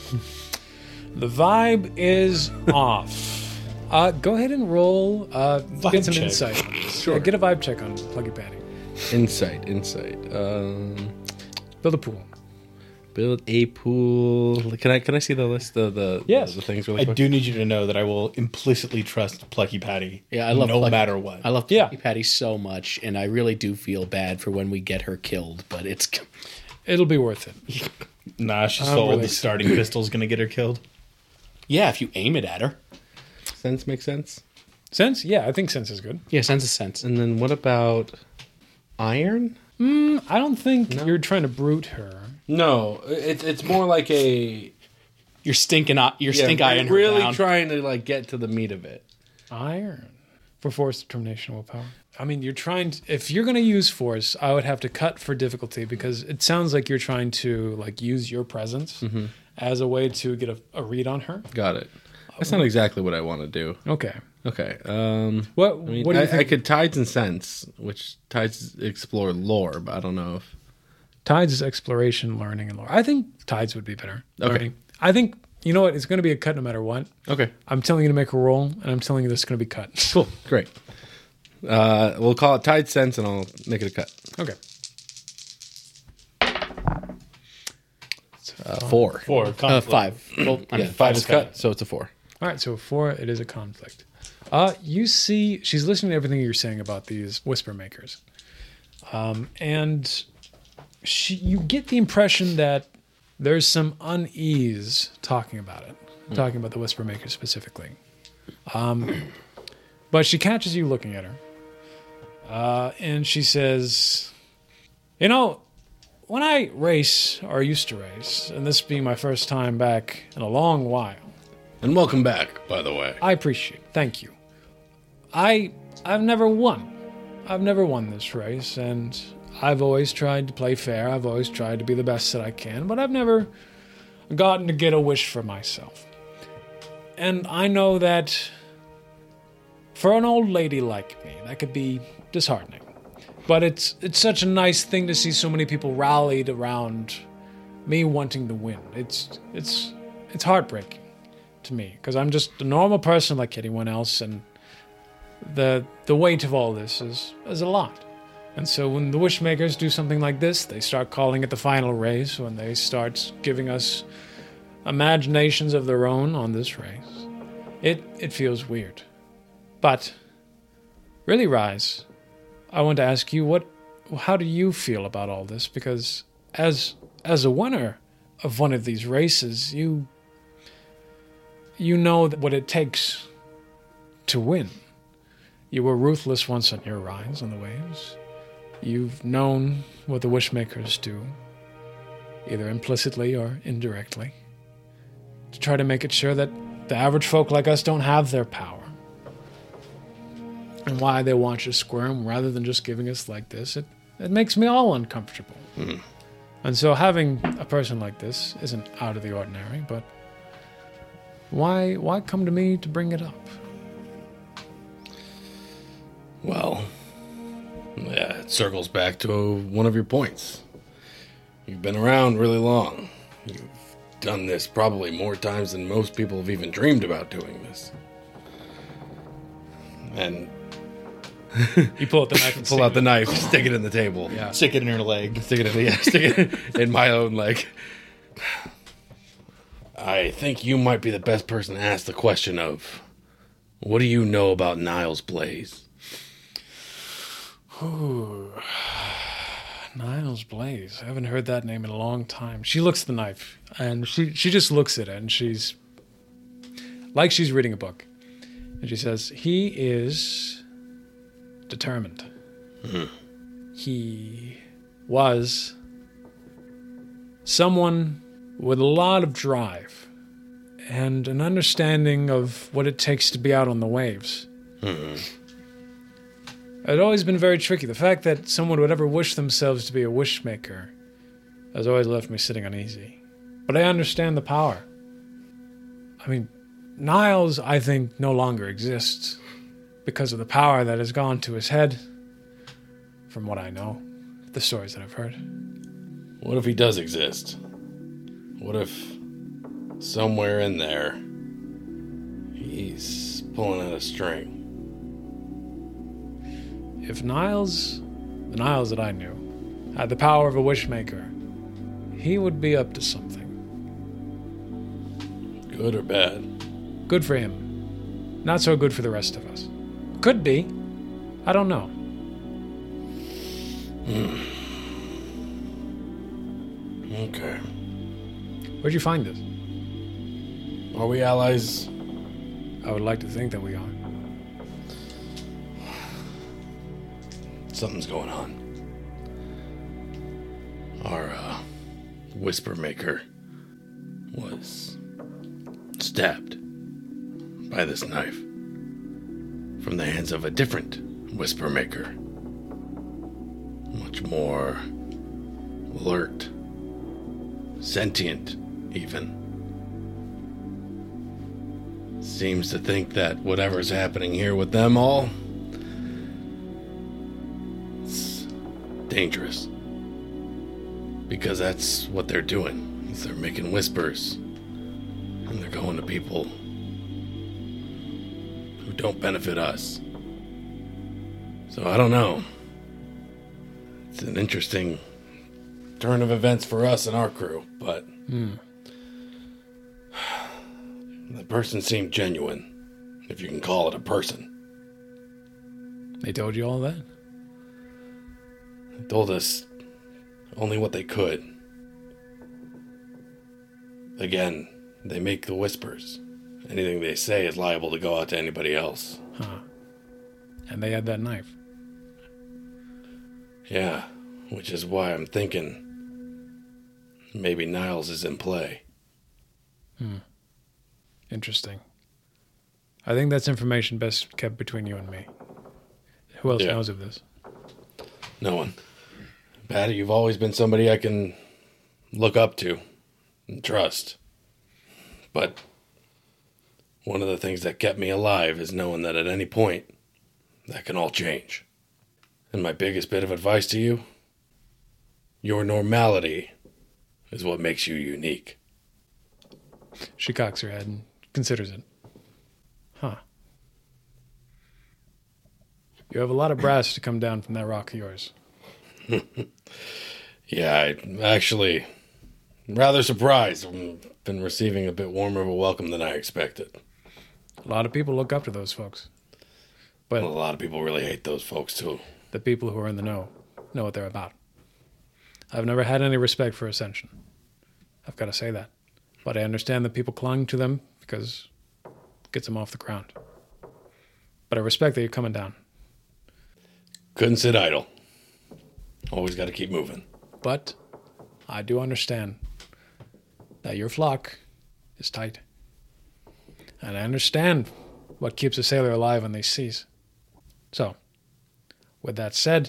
S1: The vibe is off. Uh, go ahead and roll. Uh, get some
S4: check.
S1: insight. on this.
S3: Sure.
S1: Yeah, get a vibe check on Pluggy Patty.
S3: Insight, insight. Um,
S1: Build a pool.
S3: build a pool. Can I can I see the list of the
S1: Yes.
S3: the things really
S2: I
S3: quick?
S2: do need you to know that I will implicitly trust Plucky Patty.
S4: Yeah, I love
S2: no
S4: Plucky-
S2: matter what.
S4: I love
S1: Yeah.
S4: Patty Patty so much, and I really do feel bad for when we get her killed, but it's...
S1: It'll be worth it.
S2: Nah, she's
S1: I'm
S2: so old.
S1: really
S2: The starting pistol's gonna get her killed.
S4: Yeah, if you aim it at her.
S3: Sense makes sense.
S1: Sense? Yeah, I think sense is good.
S4: Yeah, sense of sense.
S3: And then what about iron?
S1: I don't think you're trying to brute her.
S3: No, it's it's more like a
S4: You're stinking eye, you're
S3: yeah,
S4: stink eyeing her
S3: really
S4: down.
S3: trying to like get to the meat of it.
S1: Iron. For force, determination, willpower. I mean, you're trying to, if you're going to use force, I would have to cut for difficulty because it sounds like you're trying to like use your presence as a way to get a, a read on her.
S3: Got it. That's not exactly what I want to do.
S1: Okay.
S3: Okay. Um,
S1: What,
S3: I mean,
S1: what do you
S3: I,
S1: think?
S3: I could tides and sense, which tides explore lore, but I don't know if
S1: Tides is exploration, learning, and lore. I think Tides would be better.
S3: Okay.
S1: Learning. I think, you know what? It's going to be a cut no matter what.
S3: Okay.
S1: I'm telling you to make a roll, and I'm telling you this is going to be cut.
S3: Cool. Great. Uh, we'll call it tide sense, and I'll make it a cut.
S1: Okay.
S3: Uh, four.
S2: Four.
S4: Uh,
S2: conflict.
S4: five. Well, I
S3: Yeah,
S4: mean,
S3: five is cut, so it's a four.
S1: All right, so four, it is a conflict. Uh, you see, she's listening to everything you're saying about these whisper makers. Um, and she, you get the impression that there's some unease talking about it, talking about the whisper makers specifically. Um, but she catches you looking at her. Uh, and she says, you know, when I race, or used to race, and this being my first time back in a long while,
S3: And welcome back, by the way.
S1: I appreciate it. Thank you. I I've never won. I've never won this race, and I've always tried to play fair. I've always tried to be the best that I can, but I've never gotten to get a wish for myself. And I know that for an old lady like me, that could be disheartening. But it's it's such a nice thing to see so many people rallied around me wanting to win. It's it's it's heartbreaking to me because I'm just a normal person like anyone else, and the the weight of all this is is a lot. And so when the Wishmakers do something like this, they start calling it the final race. When they start giving us imaginations of their own on this race, it it feels weird. But really, Rise, I want to ask you what how do you feel about all this? Because as as a winner of one of these races, you you know what it takes to win. You were ruthless once on your rides on the waves. You've known what the Wishmakers do, either implicitly or indirectly, to try to make it sure that the average folk like us don't have their power. And why they want you to squirm rather than just giving us like this, it, it makes me all uncomfortable.
S3: Mm.
S1: And so having a person like this isn't out of the ordinary, but why why come to me to bring it up?
S3: Well, yeah, it circles back to one of your points. You've been around really long. You've done this probably more times than most people have even dreamed about doing this. And
S1: You pull out the knife and
S3: pull
S1: stick
S3: out
S1: it
S3: the
S1: in.
S3: knife, stick it in the table.
S1: Yeah.
S4: Stick it in her leg.
S3: Stick it in, yeah, stick it in my own leg. I think you might be the best person to ask the question of, what do you know about Niles Blaze?
S1: Ooh. Niles Blaze. I haven't heard that name in a long time. She looks at the knife, and she, she just looks at it, and she's like she's reading a book. And she says, he is determined. Mm-hmm. He was someone with a lot of drive and an understanding of what it takes to be out on the waves.
S3: Mm-hmm.
S1: It's always been very tricky. The fact that someone would ever wish themselves to be a wish maker has always left me sitting uneasy. But I understand the power. I mean, Niles, I think, no longer exists because of the power that has gone to his head, from what I know, the stories that I've heard.
S3: What if he does exist? What if somewhere in there he's pulling out a string?
S1: If Niles, the Niles that I knew, had the power of a wishmaker, he would be up to something.
S3: Good or bad?
S1: Good for him. Not so good for the rest of us. Could be. I don't know.
S3: Hmm. Okay.
S1: Where'd you find this?
S3: Are we allies?
S1: I would like to think that we are.
S3: Something's going on. Our uh, whisper maker was stabbed by this knife from the hands of a different whisper maker. Much more alert, sentient even. Seems to think that whatever's happening here with them all, it's dangerous. Because that's what they're doing. Is they're making whispers. And they're going to people who don't benefit us. So I don't know. It's an interesting turn of events for us and our crew, but
S1: Hmm.
S3: the person seemed genuine, if you can call it a person.
S1: They told you all that?
S3: They told us only what they could. Again, they make the whispers. Anything they say is liable to go out to anybody else.
S1: Huh. And they had that knife.
S3: Yeah, which is why I'm thinking maybe Niles is in play.
S1: Hmm. Interesting. I think that's information best kept between you and me. Who else
S3: Yeah.
S1: knows of this?
S3: No one. Patty, you've always been somebody I can look up to and trust. But one of the things that kept me alive is knowing that at any point, that can all change. And my biggest bit of advice to you, your normality is what makes you unique.
S1: She cocks her head and considers it. Huh. You have a lot of brass to come down from that rock of yours.
S3: Yeah, I'm actually rather surprised. I've been receiving a bit warmer of a welcome than I expected.
S1: A lot of people look up to those folks. But
S3: Well, a lot of people really hate those folks, too.
S1: the people who are in the know know what they're about. I've never had any respect for Ascension. I've got to say that. But I understand that people clung to them because it gets them off the ground. But I respect that you're coming down.
S3: Couldn't sit idle. Always got to keep moving.
S1: But I do understand that your flock is tight. And I understand what keeps a sailor alive on these seas. So, with that said,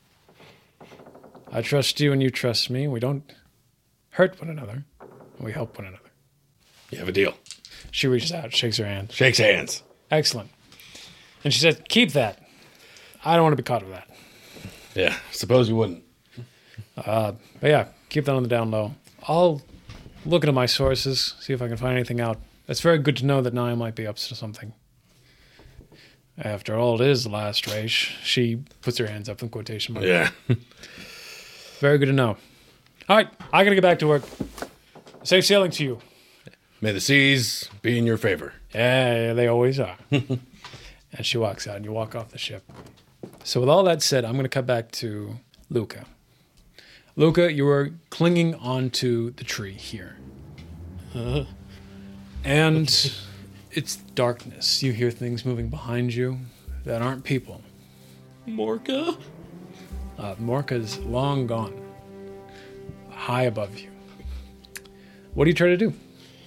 S1: I trust you and you trust me. We don't hurt one another. We help one another.
S3: You have a deal.
S1: She reaches out, shakes her hand.
S3: Shakes hands.
S1: Excellent. And she said, keep that. I don't want to be caught with that.
S3: Yeah, suppose you wouldn't.
S1: Uh, but yeah, keep that on the down low. I'll looking at my sources, see if I can find anything out. It's very good to know that Naya might be up to something. After all, it is the last race. She puts her hands up in quotation marks.
S3: Yeah.
S1: Very good to know. All right, I gotta get back to work. Safe sailing to you.
S3: May the seas be in your favor.
S1: Yeah, they always are. And she walks out, and you walk off the ship. So with all that said, I'm going to cut back to Luca. Luca, you are clinging onto the tree here.
S4: Uh,
S1: And it's darkness. You hear things moving behind you that aren't people.
S4: Morka?
S1: Uh, Morka's long gone. High above you. What do you try to do?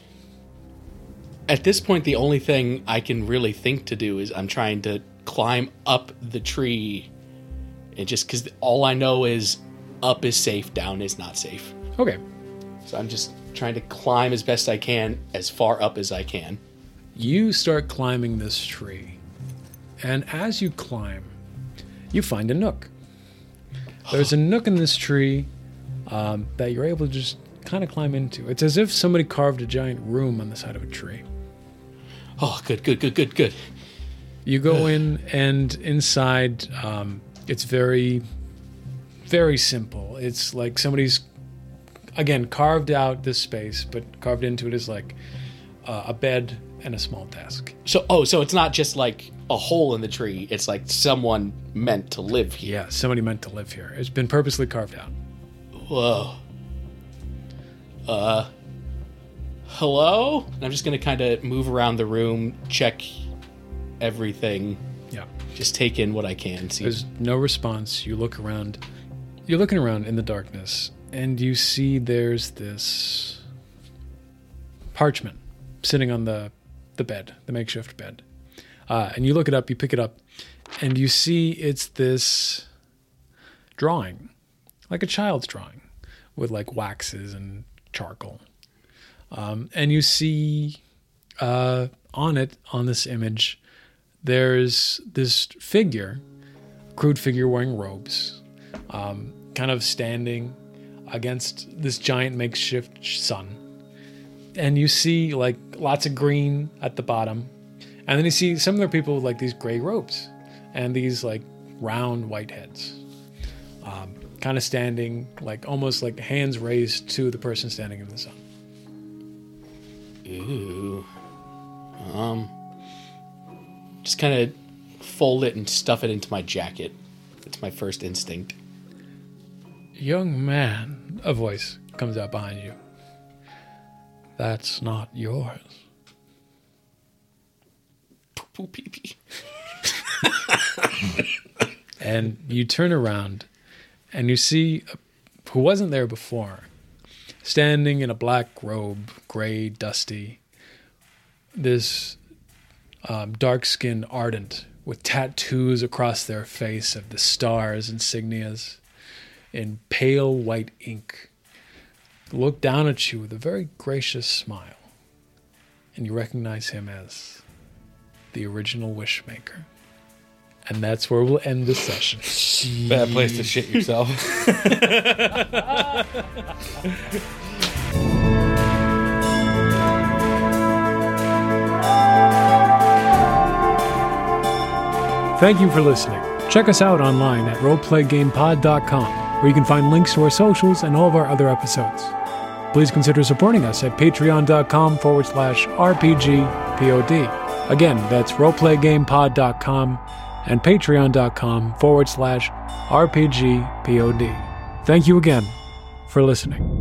S4: At this point, the only thing I can really think to do is I'm trying to climb up the tree. And just because all I know is up is safe, down is not safe.
S1: Okay.
S4: So I'm just trying to climb as best I can, as far up as I can.
S1: You start climbing this tree. And as you climb, you find a nook. There's a nook in this tree um, that you're able to just kind of climb into. It's as if somebody carved a giant room on the side of a tree.
S4: Oh, good, good, good, good, good.
S1: You go in, and inside, um, it's very, very simple. It's like somebody's, again, carved out this space, but carved into it is like uh, a bed and a small desk.
S4: So, oh, so it's not just like a hole in the tree. It's like someone meant to live here.
S1: Yeah, somebody meant to live here. It's been purposely carved out.
S4: Whoa. Uh, hello? And I'm just going to kind of move around the room, check everything,
S1: Yeah.
S4: just take in what I can. See.
S1: There's no response. You look around. You're looking around in the darkness, and you see there's this parchment sitting on the, the bed, the makeshift bed. Uh, and you look it up, you pick it up, and you see it's this drawing, like a child's drawing, with like waxes and charcoal. Um, and you see uh, on it, on this image, there's this figure, crude figure wearing robes, um, kind of standing against this giant makeshift sun. And you see like lots of green at the bottom. And then you see some other people with like these gray robes and these like round white heads. Um, kind of standing like almost like hands raised to the person standing in the sun.
S4: Ooh. Um, just kind of fold it and stuff it into my jacket. It's my first instinct.
S1: Young man, a voice comes out behind you. That's not yours.
S4: Poo pee pee.
S1: And you turn around and you see a, who wasn't there before, standing in a black robe, gray, dusty, this um, dark-skinned ardent with tattoos across their face of the stars, insignias, in pale white ink, look down at you with a very gracious smile. And you recognize him as the original Wishmaker. And that's where we'll end this session.
S3: Bad place to shit yourself.
S1: Thank you for listening. Check us out online at roleplay game pod dot com, where you can find links to our socials and all of our other episodes. Please consider supporting us at patreon.com forward slash RPGPOD. Again, that's roleplay game pod dot com and patreon.com forward slash RPGPOD. Thank you again for listening.